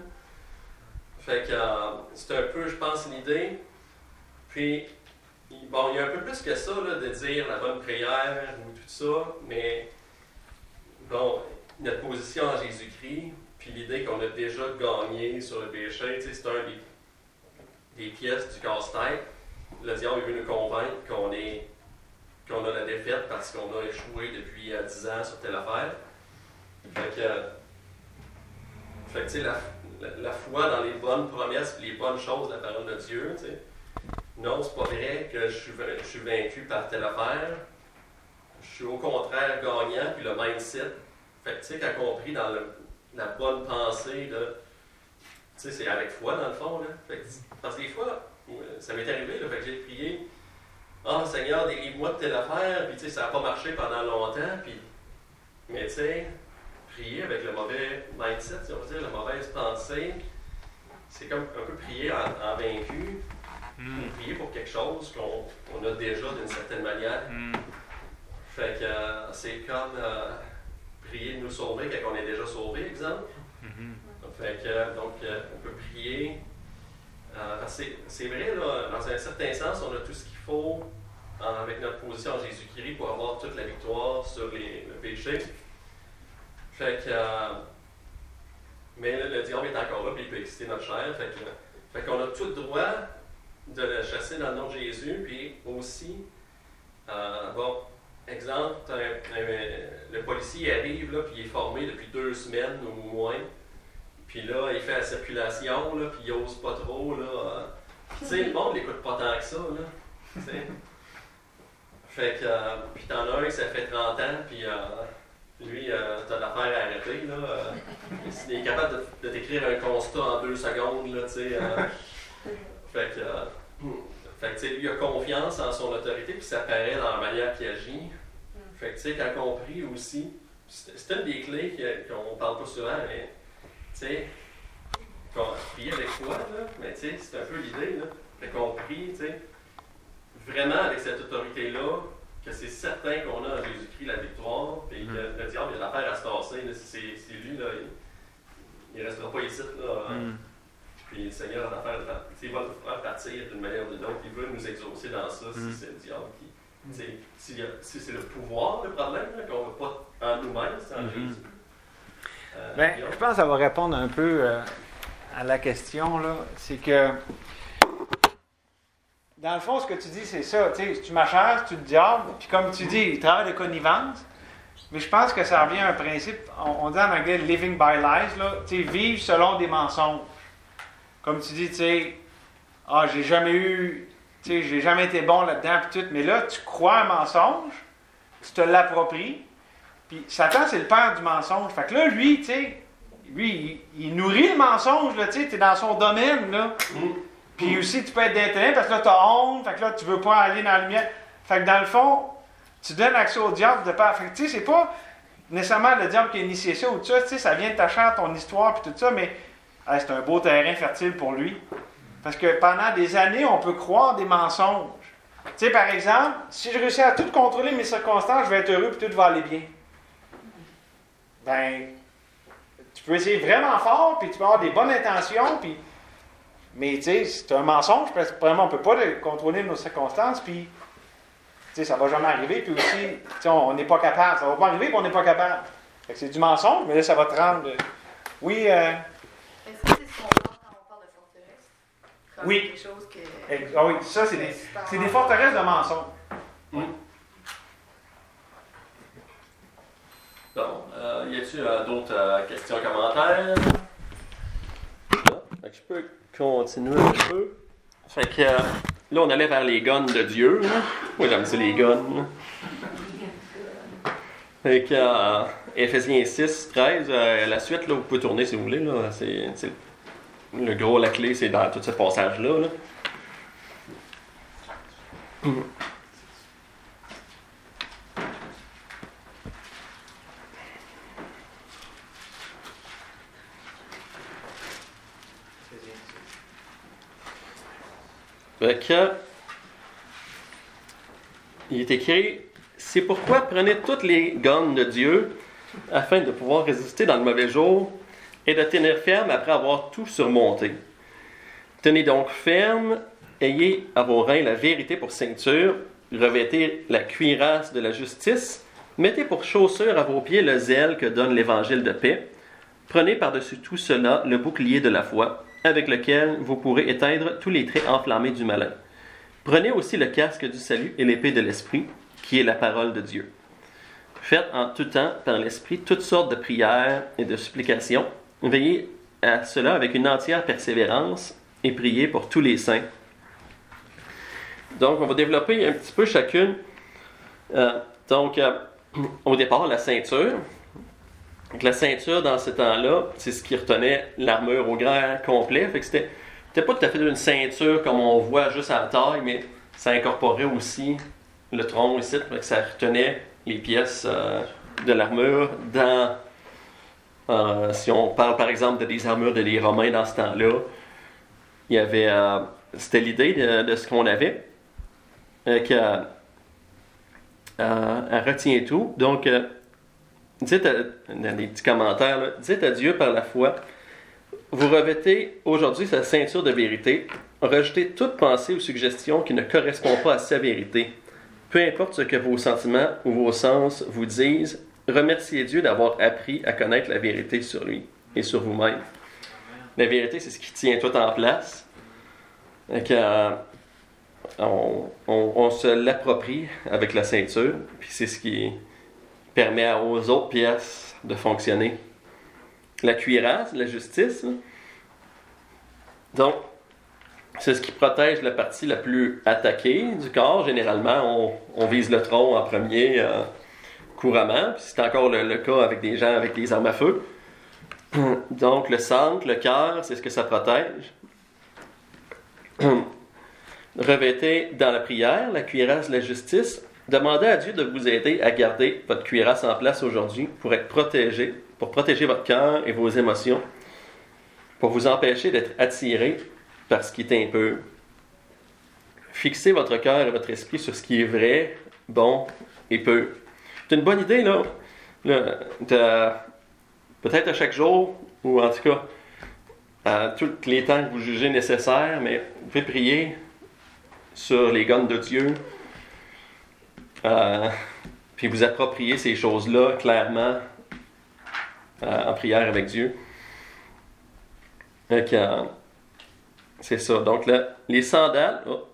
Fait que euh, c'est un peu, je pense, l'idée. Puis, il- bon, il y a un peu plus que ça, là, de dire la bonne prière ou tout ça, mais bon, notre position en Jésus-Christ, puis l'idée qu'on a déjà gagné sur le péché, tu sais, c'est un des, des pièces du casse-tête. Le diable veut nous convaincre qu'on est qu'on a la défaite parce qu'on a échoué depuis euh, dix ans sur telle affaire. Fait que, euh, fait que tu sais, la, la, la foi dans les bonnes promesses et les bonnes choses de la parole de Dieu, tu sais. Non, c'est pas vrai que je suis, va- je suis vaincu par telle affaire. Je suis au contraire gagnant, puis le mindset. Fait que tu sais, quand on prie dans le, la bonne pensée, là, tu sais, c'est avec foi dans le fond, là. Fait que, parce que des fois, euh, ça m'est arrivé, là, fait que j'ai prié. Ah, oh, Seigneur, délivre-moi de telle affaire, puis tu sais, ça n'a pas marché pendant longtemps, puis. Mais tu sais, prier avec le mauvais mindset, si on va dire, la mauvaise pensée, c'est comme un peu prier en, en vaincu, Mm. prier pour quelque chose qu'on on a déjà d'une certaine manière. Mm. Fait que euh, c'est comme euh, prier de nous sauver quand on est déjà sauvé, exemple. Mhm. Fait que, euh, donc, euh, on peut prier. Euh, parce que c'est, c'est vrai, là, dans un certain sens, on a tout ce qu'il faut euh, avec notre position en Jésus-Christ pour avoir toute la victoire sur les, le péché. Fait que, euh, mais là, le diable est encore là, puis il peut exciter notre chair. Fait, que, fait qu'on a tout le droit de le chasser dans le nom de Jésus, puis aussi, euh, bon, exemple, un- un- le policier arrive, là, puis il est formé depuis deux semaines ou moins. Puis là, il fait la circulation, là, puis il ose pas trop, là. euh. Tu sais, le monde l'écoute pas tant que ça, là. Tu sais. Fait que, euh, puis t'en as un, ça fait trente ans, puis euh, lui, euh, t'as de l'affaire à arrêter, là. euh. Il est capable de, de t'écrire un constat en deux secondes, là, tu sais. euh. Fait que, euh, Fait que, tu sais, lui, il a confiance en son autorité, puis ça paraît dans la manière qu'il agit. Fait que, tu sais, quand on prie aussi, c'est c'est une des clés que- qu'on parle pas souvent, mais, tu sais, qu'on prie avec foi, là, mais, tu sais, c'est un peu l'idée, là. Fait qu'on prie, tu sais, vraiment avec cette autorité-là, que c'est certain qu'on a en Jésus-Christ la victoire, puis que le diable, il a l'affaire à se passer, là, si c'est c'est lui, là, il, il restera pas ici, là. Mm. Puis le Seigneur a l'affaire de faire, il va nous faire partir d'une manière ou d'une autre, il veut nous exaucer dans ça, Mm. si c'est le diable qui. Tu sais, s'il y a- Si c'est le pouvoir, le problème, là, qu'on n'a pas en nous-mêmes, c'est en Mhm. Jésus. Euh, Ben, puis on- je pense que ça va répondre un peu euh, à la question, là. C'est que, dans le fond, ce que tu dis, c'est ça. Tu sais, si tu m'achères, tu le diable. Puis comme tu dis, il travaille de connivence. Mais je pense que ça revient à un principe, on, on dit en anglais living by lies, là. Tu sais, vivre selon des mensonges. Comme tu dis, tu sais, ah, j'ai jamais eu, tu sais, j'ai jamais été bon là-dedans, puis tout. Mais là, tu crois un mensonge, tu te l'appropries. Puis Satan, c'est le père du mensonge. Fait que là, lui, tu sais, lui, il, il nourrit le mensonge, là, tu sais, t'es dans son domaine, là. Mm. Puis aussi, tu peux être d'intérêt parce que là, t'as honte, fait que là, tu veux pas aller dans la lumière. Fait que dans le fond, tu donnes accès au diable de part. Fait que, tu sais, c'est pas nécessairement le diable qui a initié ça ou tout ça, tu sais, ça vient de ta chair, ton histoire, puis tout ça, mais hey, c'est un beau terrain fertile pour lui. Parce que pendant des années, on peut croire des mensonges. Tu sais, par exemple, si je réussis à tout contrôler mes circonstances, je vais être heureux puis tout va aller bien. Ben, tu peux essayer vraiment fort, puis tu peux avoir des bonnes intentions, puis... mais tu sais, c'est un mensonge, parce que vraiment, on ne peut pas contrôler nos circonstances, puis tu sais, ça va jamais arriver, puis aussi, tu sais, on n'est pas capable. Ça va pas arriver, puis on n'est pas capable. Fait que c'est du mensonge, mais là, ça va te rendre... Oui, euh... Est-ce que c'est ce qu'on parle quand on parle de forteresse? Comme Oui. Des choses que... ex- ah oui, ça, c'est des, c'est des forteresses de mensonges. Mm. Bon, euh, y a-t-il euh, d'autres euh, questions, commentaires? Non? Fait que je peux continuer un peu. Fait que euh, là, on allait vers les guns de Dieu. Là. Moi, j'aime ça, les guns. Là. Fait que euh, Éphésiens six, treize, euh, la suite, là, vous pouvez tourner si vous voulez. Là. C'est, c'est, le gros, la clé, c'est dans tout ce passage-là. Là. Fait que, il est écrit, c'est pourquoi prenez toutes les gonnes de Dieu afin de pouvoir résister dans le mauvais jour et de tenir ferme après avoir tout surmonté. Tenez donc ferme, ayez à vos reins la vérité pour ceinture, revêtez la cuirasse de la justice, mettez pour chaussure à vos pieds le zèle que donne l'évangile de paix, prenez par-dessus tout cela le bouclier de la foi, avec lequel vous pourrez éteindre tous les traits enflammés du malin. Prenez aussi le casque du salut et l'épée de l'Esprit, qui est la parole de Dieu. Faites en tout temps, par l'Esprit, toutes sortes de prières et de supplications. Veillez à cela avec une entière persévérance et priez pour tous les saints. Donc, on va développer un petit peu chacune. Euh, donc, euh, au départ, la ceinture. Donc, la ceinture, dans ce temps-là, c'est ce qui retenait l'armure au grand complet. Fait que c'était, c'était pas tout à fait une ceinture comme on voit juste à la taille, mais ça incorporait aussi le tronc ici. Fait que ça retenait les pièces euh, de l'armure dans... Euh, si on parle par exemple de des armures de des Romains dans ce temps-là, il y avait... Euh, c'était l'idée de, de ce qu'on avait. Euh, qu'elle euh, retient tout. Donc... Euh, dites à, dans les petits commentaires, là, dites à Dieu par la foi, vous revêtez aujourd'hui sa ceinture de vérité, rejetez toute pensée ou suggestion qui ne correspond pas à sa vérité. Peu importe ce que vos sentiments ou vos sens vous disent, remerciez Dieu d'avoir appris à connaître la vérité sur lui et sur vous-même. La vérité, c'est ce qui tient tout en place. Et que, euh, on, on, on se l'approprie avec la ceinture, puis c'est ce qui permet aux autres pièces de fonctionner. La cuirasse, la justice, là. Donc, c'est ce qui protège la partie la plus attaquée du corps. Généralement, on, on vise le tronc en premier euh, couramment, puis c'est encore le, le cas avec des gens avec des armes à feu. Donc, le centre, le cœur, c'est ce que ça protège. Revêtez dans la prière la cuirasse de la justice. Demandez à Dieu de vous aider à garder votre cuirasse en place aujourd'hui pour être protégé, pour protéger votre cœur et vos émotions, pour vous empêcher d'être attiré par ce qui est impur. Fixez votre cœur et votre esprit sur ce qui est vrai, bon et pur. C'est une bonne idée, là, là de, peut-être à chaque jour, ou en tout cas, à tous les temps que vous jugez nécessaires, mais vous pouvez prier sur les gonnes de Dieu, euh, puis vous approprier ces choses-là clairement euh, en prière avec Dieu. Donc, euh, c'est ça. Donc, là, les sandales, oh,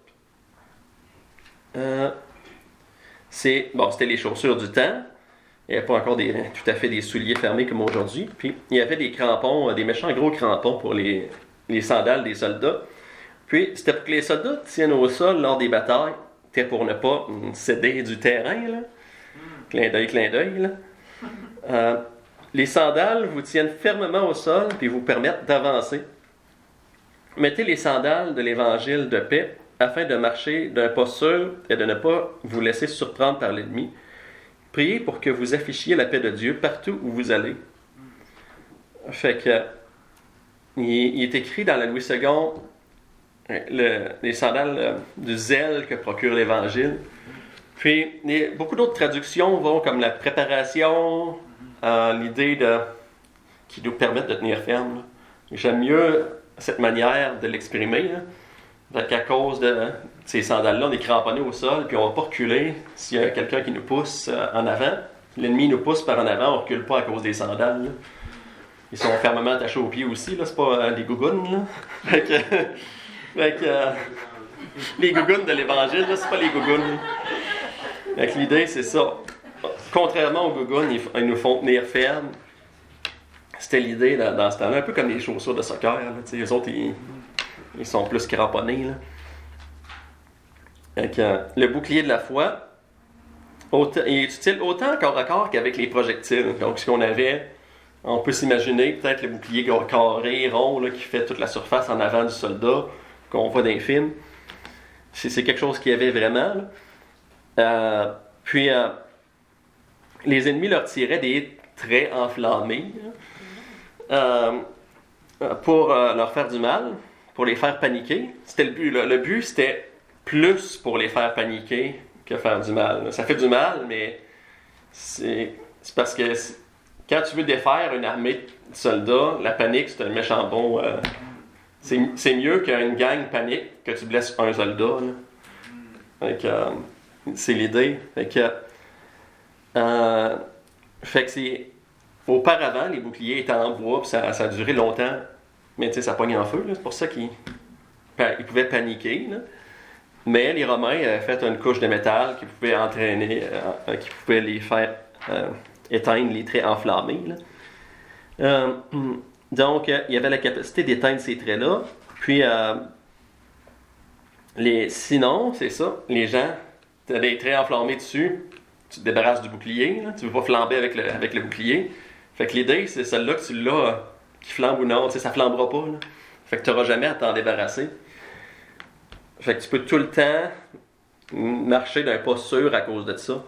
euh, c'est, bon, c'était les chaussures du temps. Il n'y avait pas encore des, tout à fait des souliers fermés comme aujourd'hui. Puis, il y avait des crampons, des méchants gros crampons pour les, les sandales des soldats. Puis, c'était pour que les soldats tiennent au sol lors des batailles. C'était pour ne pas céder du terrain, là. Clin d'œil, clin d'œil, là. Euh, les sandales vous tiennent fermement au sol puis vous permettent d'avancer. Mettez les sandales de l'évangile de paix afin de marcher d'un pas sûr et de ne pas vous laisser surprendre par l'ennemi. Priez pour que vous affichiez la paix de Dieu partout où vous allez. Fait que, il, il est écrit dans la Louis second, le, les sandales euh, du zèle que procure l'Évangile. Puis, les, beaucoup d'autres traductions vont comme la préparation, euh, l'idée de qui nous permettent de tenir ferme. Là. J'aime mieux cette manière de l'exprimer. Là. Fait qu'à cause de ces sandales-là, on est cramponné au sol, puis on ne va pas reculer s'il y a quelqu'un qui nous pousse euh, en avant. L'ennemi nous pousse par en avant, on ne recule pas à cause des sandales. Là. Ils sont fermement attachés aux pieds aussi, là. C'est pas euh, des gougounes. Là. Fait que, fait que, euh, les gougounes de l'Évangile, là, c'est pas les gougounes. Fait que l'idée, c'est ça. Contrairement aux gougounes, ils, ils nous font tenir ferme. C'était l'idée dans, dans ce temps-là, un peu comme les chaussures de soccer. Là, les autres, ils, ils sont plus cramponnés. Là. Donc, euh, le bouclier de la foi autant, il est utile autant corps à corps qu'avec les projectiles. Donc, ce qu'on avait, on peut s'imaginer peut-être le bouclier carré, rond, là, qui fait toute la surface en avant du soldat, qu'on voit dans les films. C'est, c'est quelque chose qu'il y avait vraiment. Là. Euh, puis, euh, les ennemis leur tiraient des traits enflammés euh, pour euh, leur faire du mal, pour les faire paniquer. C'était le but. Là. Le but, c'était plus pour les faire paniquer que faire du mal. Ça fait du mal, mais c'est, c'est parce que c'est, quand tu veux défaire une armée de soldats, la panique, c'est un méchant bon. Euh, c'est, c'est mieux qu'une gang panique que tu blesses un soldat. Donc, euh, c'est l'idée. Fait que, euh, fait que c'est. Auparavant, les boucliers étaient en bois, puis ça, ça a duré longtemps. Mais tu sais, ça pogne en feu. Là. C'est pour ça qu'ils, ils pouvaient paniquer. Là. Mais les Romains avaient fait une couche de métal qui pouvait entraîner, euh, qui pouvait les faire euh, éteindre les traits enflammés. Là. Euh, donc, euh, il y avait la capacité d'éteindre ces traits-là. Puis, euh, les, sinon, c'est ça, les gens, tu as des traits enflammés dessus, tu te débarrasses du bouclier, là, tu ne veux pas flamber avec le, avec le bouclier. Fait que l'idée, c'est celle-là que tu l'as, euh, qui flambe ou non, tu sais, ça ne flambera pas. Là. Fait que tu n'auras jamais à t'en débarrasser. Fait que tu peux tout le temps marcher d'un pas sûr à cause de ça.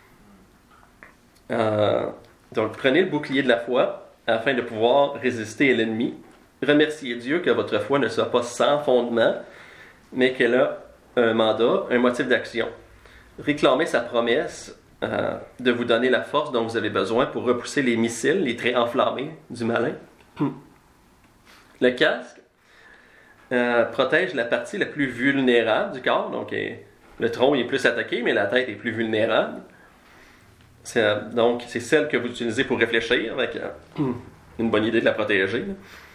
Euh, donc, prenez le bouclier de la foi afin de pouvoir résister à l'ennemi. Remerciez Dieu que votre foi ne soit pas sans fondement, mais qu'elle a un mandat, un motif d'action. Réclamez sa promesse euh, de vous donner la force dont vous avez besoin pour repousser les missiles, les traits enflammés du malin. Le casque Euh, protège la partie la plus vulnérable du corps. Donc, euh, le tronc est plus attaqué, mais la tête est plus vulnérable. C'est, euh, donc, c'est celle que vous utilisez pour réfléchir, avec euh, une bonne idée de la protéger.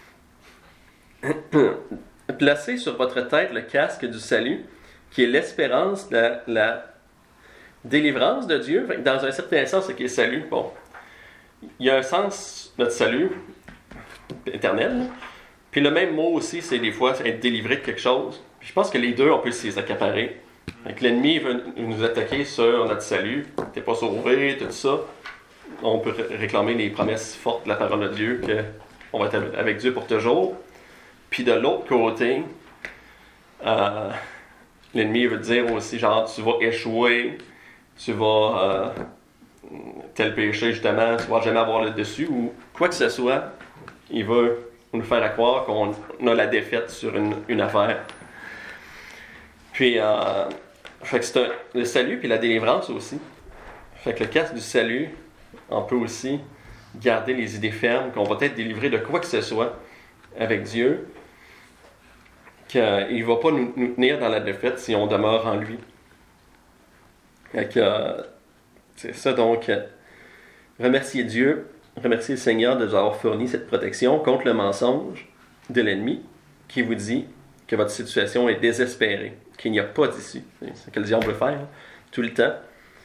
Placez sur votre tête le casque du salut, qui est l'espérance de la, la délivrance de Dieu. Dans un certain sens, ce qui est salut, bon, il y a un sens, notre salut éternel, là. Puis le même mot aussi, c'est des fois être délivré de quelque chose. Puis je pense que les deux, on peut s'y accaparer. Donc l'ennemi veut nous attaquer sur notre salut. T'es pas sauvé, tout ça. On peut réclamer les promesses fortes de la parole de Dieu, qu'on va être avec Dieu pour toujours. Puis de l'autre côté, euh, l'ennemi veut te dire aussi, genre, tu vas échouer, tu vas... Euh, tel péché, justement, tu vas jamais avoir le dessus, ou quoi que ce soit, il veut nous faire croire qu'on a la défaite sur une, une affaire. Puis, euh, fait que c'est un, le salut puis la délivrance aussi. Fait que le casque du salut, on peut aussi garder les idées fermes, qu'on va être délivré de quoi que ce soit avec Dieu, qu'il ne va pas nous, nous tenir dans la défaite si on demeure en lui. Fait que, euh, c'est ça donc, euh, remercier Dieu, remercier le Seigneur de nous avoir fourni cette protection contre le mensonge de l'ennemi qui vous dit que votre situation est désespérée, qu'il n'y a pas d'issue. C'est ce que le diable veut faire hein, tout le temps.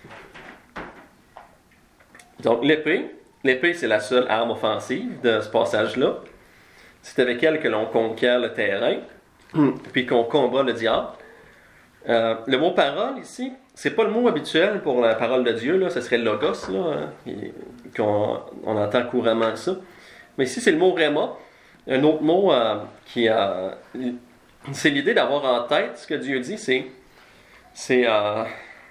Donc l'épée, l'épée c'est la seule arme offensive de ce passage-là. C'est avec elle que l'on conquiert le terrain, puis qu'on combat le diable. Euh, le mot parole ici, c'est pas le mot habituel pour la parole de Dieu, là, ce serait logos, là, hein, qu'on on entend couramment ça. Mais ici, c'est le mot rhéma, un autre mot euh, qui a. Euh, c'est l'idée d'avoir en tête ce que Dieu dit, c'est. C'est. Euh,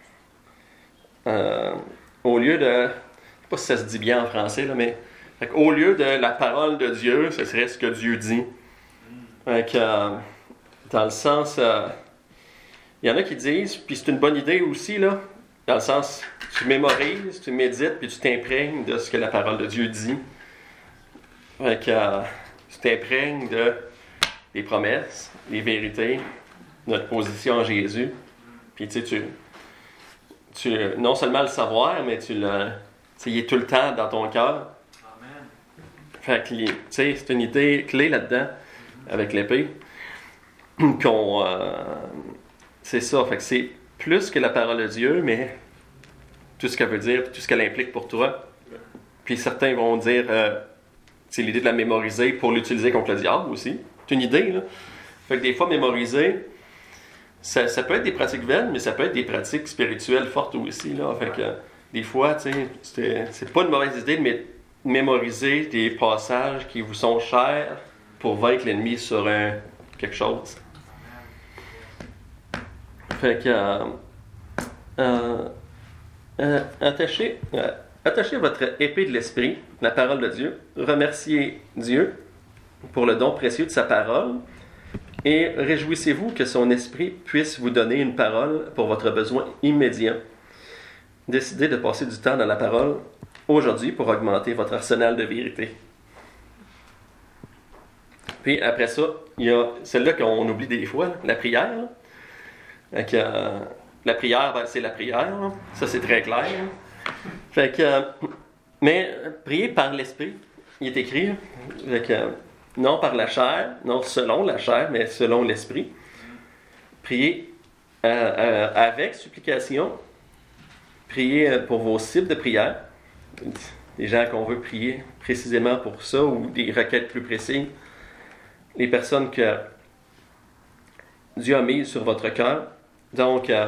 euh, au lieu de. Je sais pas si ça se dit bien en français, là, mais. Fait au lieu de la parole de Dieu, ce serait ce que Dieu dit. Fait que, euh, dans le sens. Euh, Il y en a qui disent, puis c'est une bonne idée aussi, là, dans le sens, tu mémorises, tu médites, puis tu t'imprègnes de ce que la parole de Dieu dit. Fait que, euh, tu t'imprègnes de, des promesses, des vérités, de notre position en Jésus. Puis tu sais, tu, tu, non seulement le savoir, mais tu le, tu sais, il est tout le temps dans ton cœur. Amen. Fait que, tu sais, c'est une idée clé là-dedans, avec l'épée, qu'on... Euh, c'est ça, fait que c'est plus que la parole de Dieu, mais tout ce qu'elle veut dire, tout ce qu'elle implique pour toi. Puis certains vont dire, euh, c'est l'idée de la mémoriser pour l'utiliser contre le diable aussi. C'est une idée, là. Fait que des fois, mémoriser, ça, ça peut être des pratiques vaines, mais ça peut être des pratiques spirituelles fortes aussi, là. Fait que des fois, tu sais, c'est, c'est pas une mauvaise idée de mé- mémoriser des passages qui vous sont chers pour vaincre l'ennemi sur un, quelque chose. Fait que, euh, euh, euh, attachez, euh, attachez votre épée de l'esprit, la parole de Dieu, remerciez Dieu pour le don précieux de sa parole et réjouissez-vous que son esprit puisse vous donner une parole pour votre besoin immédiat. Décidez de passer du temps dans la parole aujourd'hui pour augmenter votre arsenal de vérité. Puis après ça, il y a celle-là qu'on oublie des fois, là, la prière. Là. Fait que, euh, la prière, ben, c'est la prière. Hein. Ça, c'est très clair. Hein. Fait que, euh, mais prier par l'esprit, il est écrit. Hein. Fait que, euh, non par la chair, non selon la chair, mais selon l'esprit. Prier euh, euh, avec supplication. Prier pour vos cibles de prière. Des gens qu'on veut prier précisément pour ça ou des requêtes plus précises. Les personnes que Dieu a mises sur votre cœur. Donc, euh,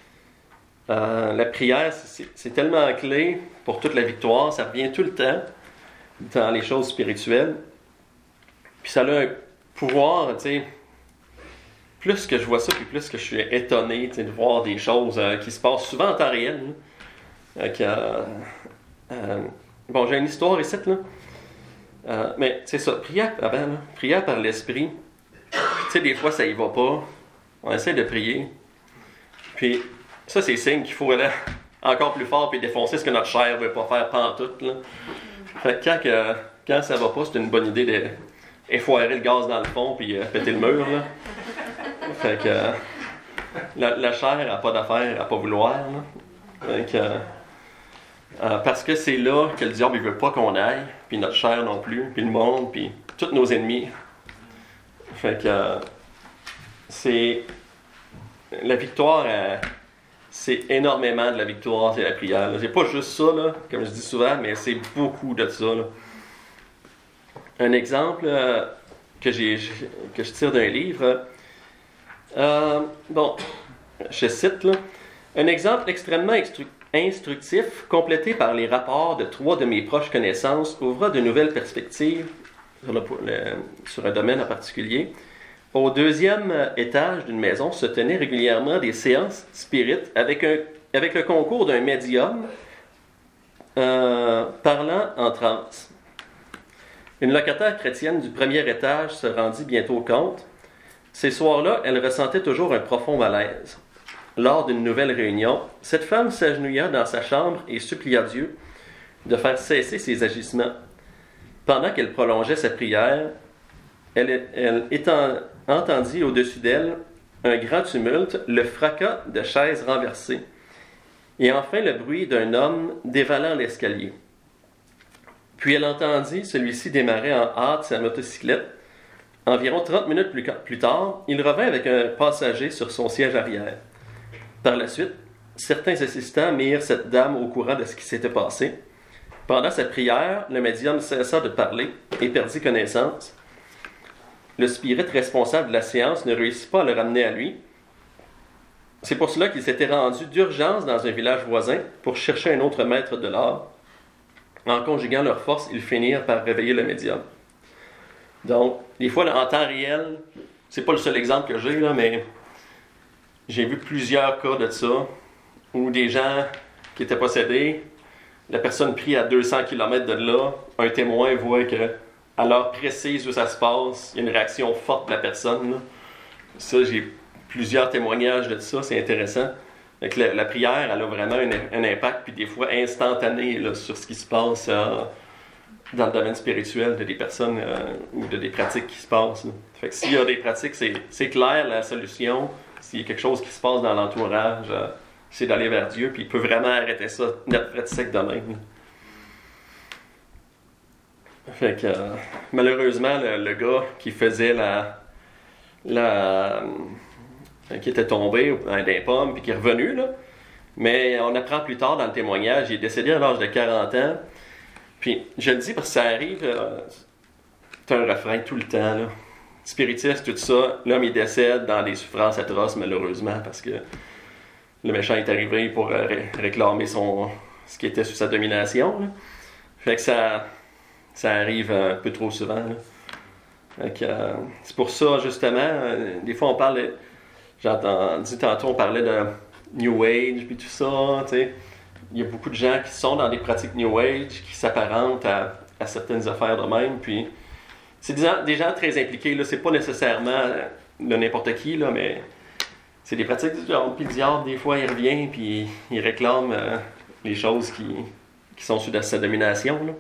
euh, la prière, c'est, c'est tellement clé pour toute la victoire. Ça revient tout le temps dans les choses spirituelles. Puis ça a un pouvoir, tu sais, plus que je vois ça, puis plus que je suis étonné, tu sais, de voir des choses euh, qui se passent souvent en temps réel. Là. Donc, euh, euh, bon, j'ai une histoire ici, là. Euh, mais c'est ça, prière avant, là, prière par l'esprit. Tu sais, des fois, ça y va pas. On essaie de prier. Puis, ça, c'est signe qu'il faut aller encore plus fort puis défoncer ce que notre chair veut pas faire pantoute, là. Fait que quand, que, quand ça va pas, c'est une bonne idée d'effoirer le gaz dans le fond puis euh, péter le mur, là. Fait que euh, la, la chair n'a pas d'affaire à pas vouloir, là. Fait que, euh, euh, parce que c'est là que le diable, il veut pas qu'on aille, puis notre chair non plus, puis le monde, puis tous nos ennemis. Fait que euh, c'est... La victoire, euh, c'est énormément de la victoire, c'est la prière. Là. C'est pas juste ça, là, comme je dis souvent, mais c'est beaucoup de ça. Là. Un exemple euh, que, j'ai, que je tire d'un livre, euh, bon, je cite, là, un exemple extrêmement instru- instructif, complété par les rapports de trois de mes proches connaissances, ouvra de nouvelles perspectives sur, le, le, sur un domaine en particulier. au deuxième étage d'une maison se tenaient régulièrement des séances spirites avec, un, avec le concours d'un médium euh, parlant en transe. Une locataire chrétienne du premier étage se rendit bientôt compte. Ces soirs-là, elle ressentait toujours un profond malaise. Lors d'une nouvelle réunion, cette femme s'agenouilla dans sa chambre et supplia Dieu de faire cesser ses agissements. Pendant qu'elle prolongeait sa prière, elle, elle étant, entendit au-dessus d'elle un grand tumulte, le fracas de chaises renversées, et enfin le bruit d'un homme dévalant l'escalier. Puis elle entendit celui-ci démarrer en hâte sa motocyclette. Environ trente minutes plus, plus tard, il revint avec un passager sur son siège arrière. Par la suite, certains assistants mirent cette dame au courant de ce qui s'était passé. Pendant sa prière, le médium cessa de parler et perdit connaissance. Le spirit responsable de la séance ne réussit pas à le ramener à lui. C'est pour cela qu'il s'était rendu d'urgence dans un village voisin pour chercher un autre maître de l'art. En conjuguant leurs forces, ils finirent par réveiller le médium. Donc, des fois, en temps réel, c'est pas le seul exemple que j'ai, là, mais j'ai vu plusieurs cas de ça, où des gens qui étaient possédés, la personne prie à deux cents kilomètres de là, un témoin voit que à l'heure précise où ça se passe, il y a une réaction forte de la personne. Là. Ça, j'ai plusieurs témoignages de ça, c'est intéressant. Donc, la, la prière, elle a vraiment un, un impact, puis des fois instantané, là, sur ce qui se passe euh, dans le domaine spirituel de des personnes euh, ou de des pratiques qui se passent. Là. Fait que s'il y a des pratiques, c'est, c'est clair la solution. S'il y a quelque chose qui se passe dans l'entourage, euh, c'est d'aller vers Dieu, puis il peut vraiment arrêter ça net, net sec de même. Fait que, euh, malheureusement, le, le gars qui faisait la... la euh, qui était tombé dans des pommes, puis qui est revenu, là. Mais on apprend plus tard dans le témoignage, il est décédé à l'âge de quarante ans. Puis, je le dis parce que ça arrive, euh, c'est un refrain tout le temps, là. Spiritiste, tout ça, l'homme il décède dans des souffrances atroces, malheureusement, parce que le méchant est arrivé pour euh, ré- réclamer son, ce qui était sous sa domination. Là. Fait que ça, ça arrive un peu trop souvent. Là. Fait que, euh, c'est pour ça, justement, euh, des fois on parle, de, j'ai entendu tantôt, on parlait de New Age, puis tout ça, tu sais. Il y a beaucoup de gens qui sont dans des pratiques New Age, qui s'apparentent à, à certaines affaires de même, puis c'est des gens, des gens très impliqués, là. C'est pas nécessairement de n'importe qui, là, mais c'est des pratiques du genre. Puis le diable, des fois, il revient, puis il réclame euh, les choses qui, qui sont sous sa domination, là.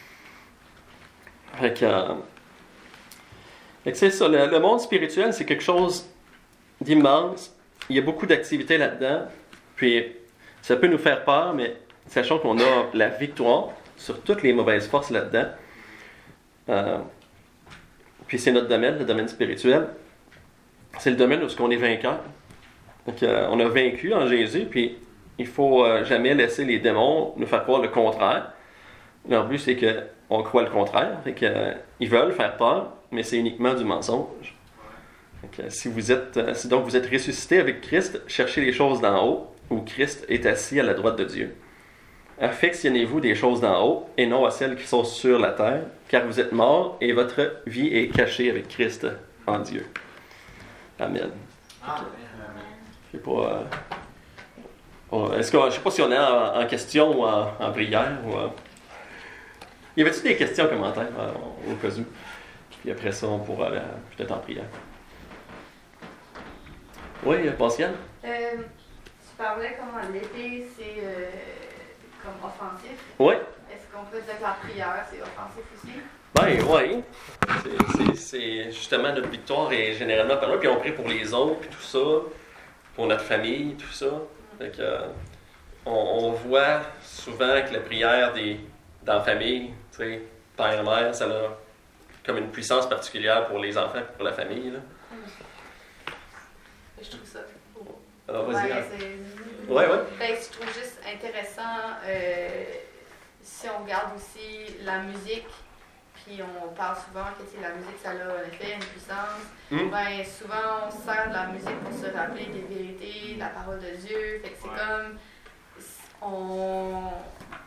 Fait que, euh, fait que c'est ça, le, le monde spirituel, c'est quelque chose d'immense. Il y a beaucoup d'activités là-dedans, puis ça peut nous faire peur, mais sachant qu'on a la victoire sur toutes les mauvaises forces là-dedans. Euh, Puis c'est notre domaine, le domaine spirituel. C'est le domaine où on est vainqueur. Donc, euh, on a vaincu en Jésus, puis il ne faut euh, jamais laisser les démons nous faire croire le contraire. Leur but, c'est qu'on croit le contraire. Fait que, euh, ils veulent faire peur, mais c'est uniquement du mensonge. Donc, euh, si vous êtes, euh, si donc vous êtes ressuscité avec Christ, cherchez les choses d'en haut, où Christ est assis à la droite de Dieu. Affectionnez-vous des choses d'en haut et non à celles qui sont sur la terre, car vous êtes morts et votre vie est cachée avec Christ en Dieu. Amen. Amen. Je sais pas, euh, est-ce que, je ne sais pas si on est en, en question ou en, en prière. Ou, euh, y avait-il des questions, commentaires euh, au cas où? Puis après ça, on pourra aller peut-être en prière. Oui, Pascal? Euh, tu parlais comment l'été, c'est euh, comme offensif. Oui. Est-ce qu'on peut dire que la prière, c'est offensif aussi? Ben oui. C'est, c'est, c'est justement notre victoire est généralement par là. Puis on prie pour les autres, puis tout ça. Pour notre famille, tout ça. Fait que, euh, on, on voit souvent que la prière des, dans la famille, tu sais, père et mère, ça a comme une puissance particulière pour les enfants et pour la famille. Là. Je trouve ça beau. Alors, vas-y. Ouais, hein. c'est... Ouais, ouais. Ben, je trouve juste intéressant, euh, si on regarde aussi la musique, puis on parle souvent que la musique, ça a un effet, une puissance. Mm. Ben, souvent, on sert de la musique pour se rappeler des vérités, de la parole de Dieu. Fait que c'est Ouais. comme... On...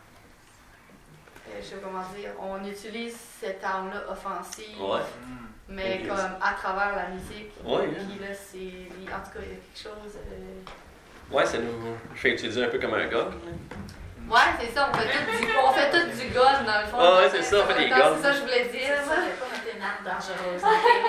Euh, je sais pas comment dire. On utilise cette arme-là offensive, Ouais. mais Église. comme à travers la musique. Ouais, Puis là, c'est. En tout cas, il y a quelque chose. euh, Ouais, ça nous fait utiliser un peu comme un gars. Ouais, c'est ça, on fait tout du, on fait tout du gun dans le fond. Ah ouais, c'est ça, on fait des guns. C'est ça que je voulais dire. C'est ça, c'est pas une arme dangereuse.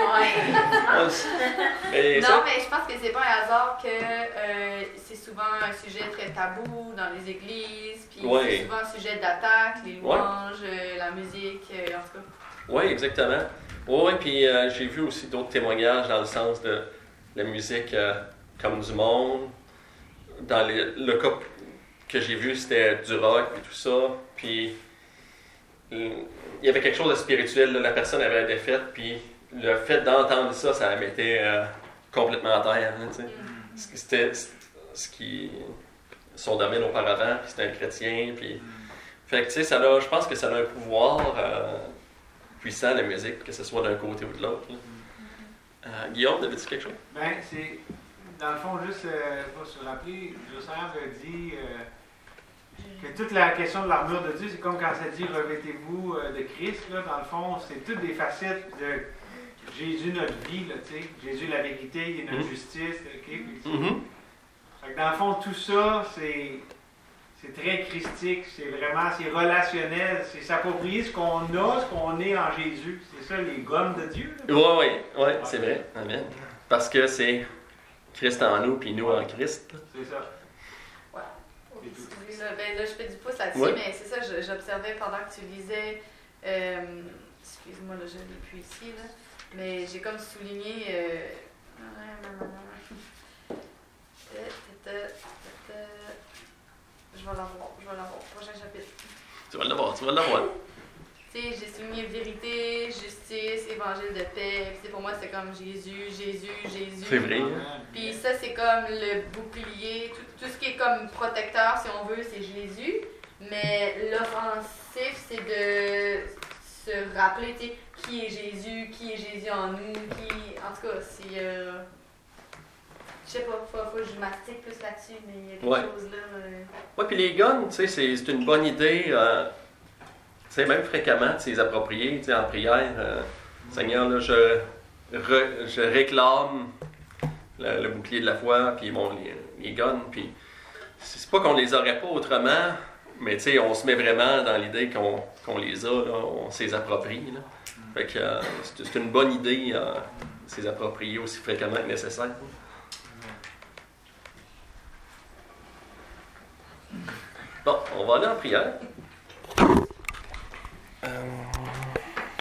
Ouais. Et Non, ça, mais je pense que c'est pas un hasard que euh, c'est souvent un sujet très tabou dans les églises, puis Ouais. c'est souvent un sujet d'attaque, les louanges, euh, la musique, euh, en tout cas. oui, exactement. Oui, ouais, puis euh, j'ai vu aussi d'autres témoignages dans le sens de la musique euh, comme du monde. Dans les, le cas que j'ai vu, c'était du rock et tout ça. Puis il y avait quelque chose de spirituel. Là. La personne avait la défaite, puis le fait d'entendre ça, ça la mettait euh, complètement à terre. Hein, tu sais. C'était ce qui son domaine auparavant, puis c'était un chrétien. Puis, fait que tu sais, ça a, je pense que ça a un pouvoir euh, puissant, la musique, que ce soit d'un côté ou de l'autre. Euh, Guillaume, t'avais-tu quelque chose? Ben, c'est, dans le fond, juste euh, pour se rappeler, Joseph a dit euh, que toute la question de l'armure de Dieu, c'est comme quand ça dit revêtez-vous euh, de Christ, là, dans le fond, c'est toutes des facettes de Jésus, notre vie, là, tu sais. Jésus, la vérité, il est notre Mm. justice, ok? Puis, Mm-hmm. fait que dans le fond, tout ça, c'est, c'est très christique, c'est vraiment, c'est relationnel, c'est s'approprier ce qu'on a, ce qu'on est en Jésus. C'est ça, les gommes de Dieu. Là. Oui, oui, ouais, c'est vrai. Amen. Parce que c'est Christ en nous, puis nous en Christ. C'est ça. Excusez, là, ben, là, je fais du pouce là-dessus, Ouais. mais c'est ça, je- j'observais pendant que tu lisais. Euh, excuse-moi, là, je l'ai plus ici, là. Mais j'ai comme souligné. Euh, je vais l'avoir, je vais l'avoir. Prochain chapitre. Tu vas l'avoir, tu vas l'avoir. Tu sais, j'ai souligné vérité, justice, évangile de paix. Puis, tu sais, pour moi, c'est comme Jésus, Jésus, Jésus. C'est vrai. Puis ça, c'est comme le bouclier, tout, tout ce qui est comme protecteur, si on veut, c'est Jésus. Mais l'offensif, c'est de se rappeler, tu sais, qui est Jésus, qui est Jésus en nous, qui... En tout cas, c'est... Euh... Je sais pas, faut, faut que je mastique plus là-dessus, mais il y a quelque Ouais. chose là... Euh... Oui, puis les guns, tu sais, c'est, c'est une bonne idée, euh, tu sais, même fréquemment, de s'y approprier, tu sais, en prière. Euh, Seigneur, là, je, re- je réclame le, le bouclier de la foi, puis bon, les, les guns, puis c'est pas qu'on les aurait pas autrement, mais tu sais, on se met vraiment dans l'idée qu'on, qu'on les a, là, on s'y approprie, là. Fait que euh, c'est, c'est une bonne idée, euh, de s'y approprier aussi fréquemment que nécessaire. Bon, on va aller en prière. Euh...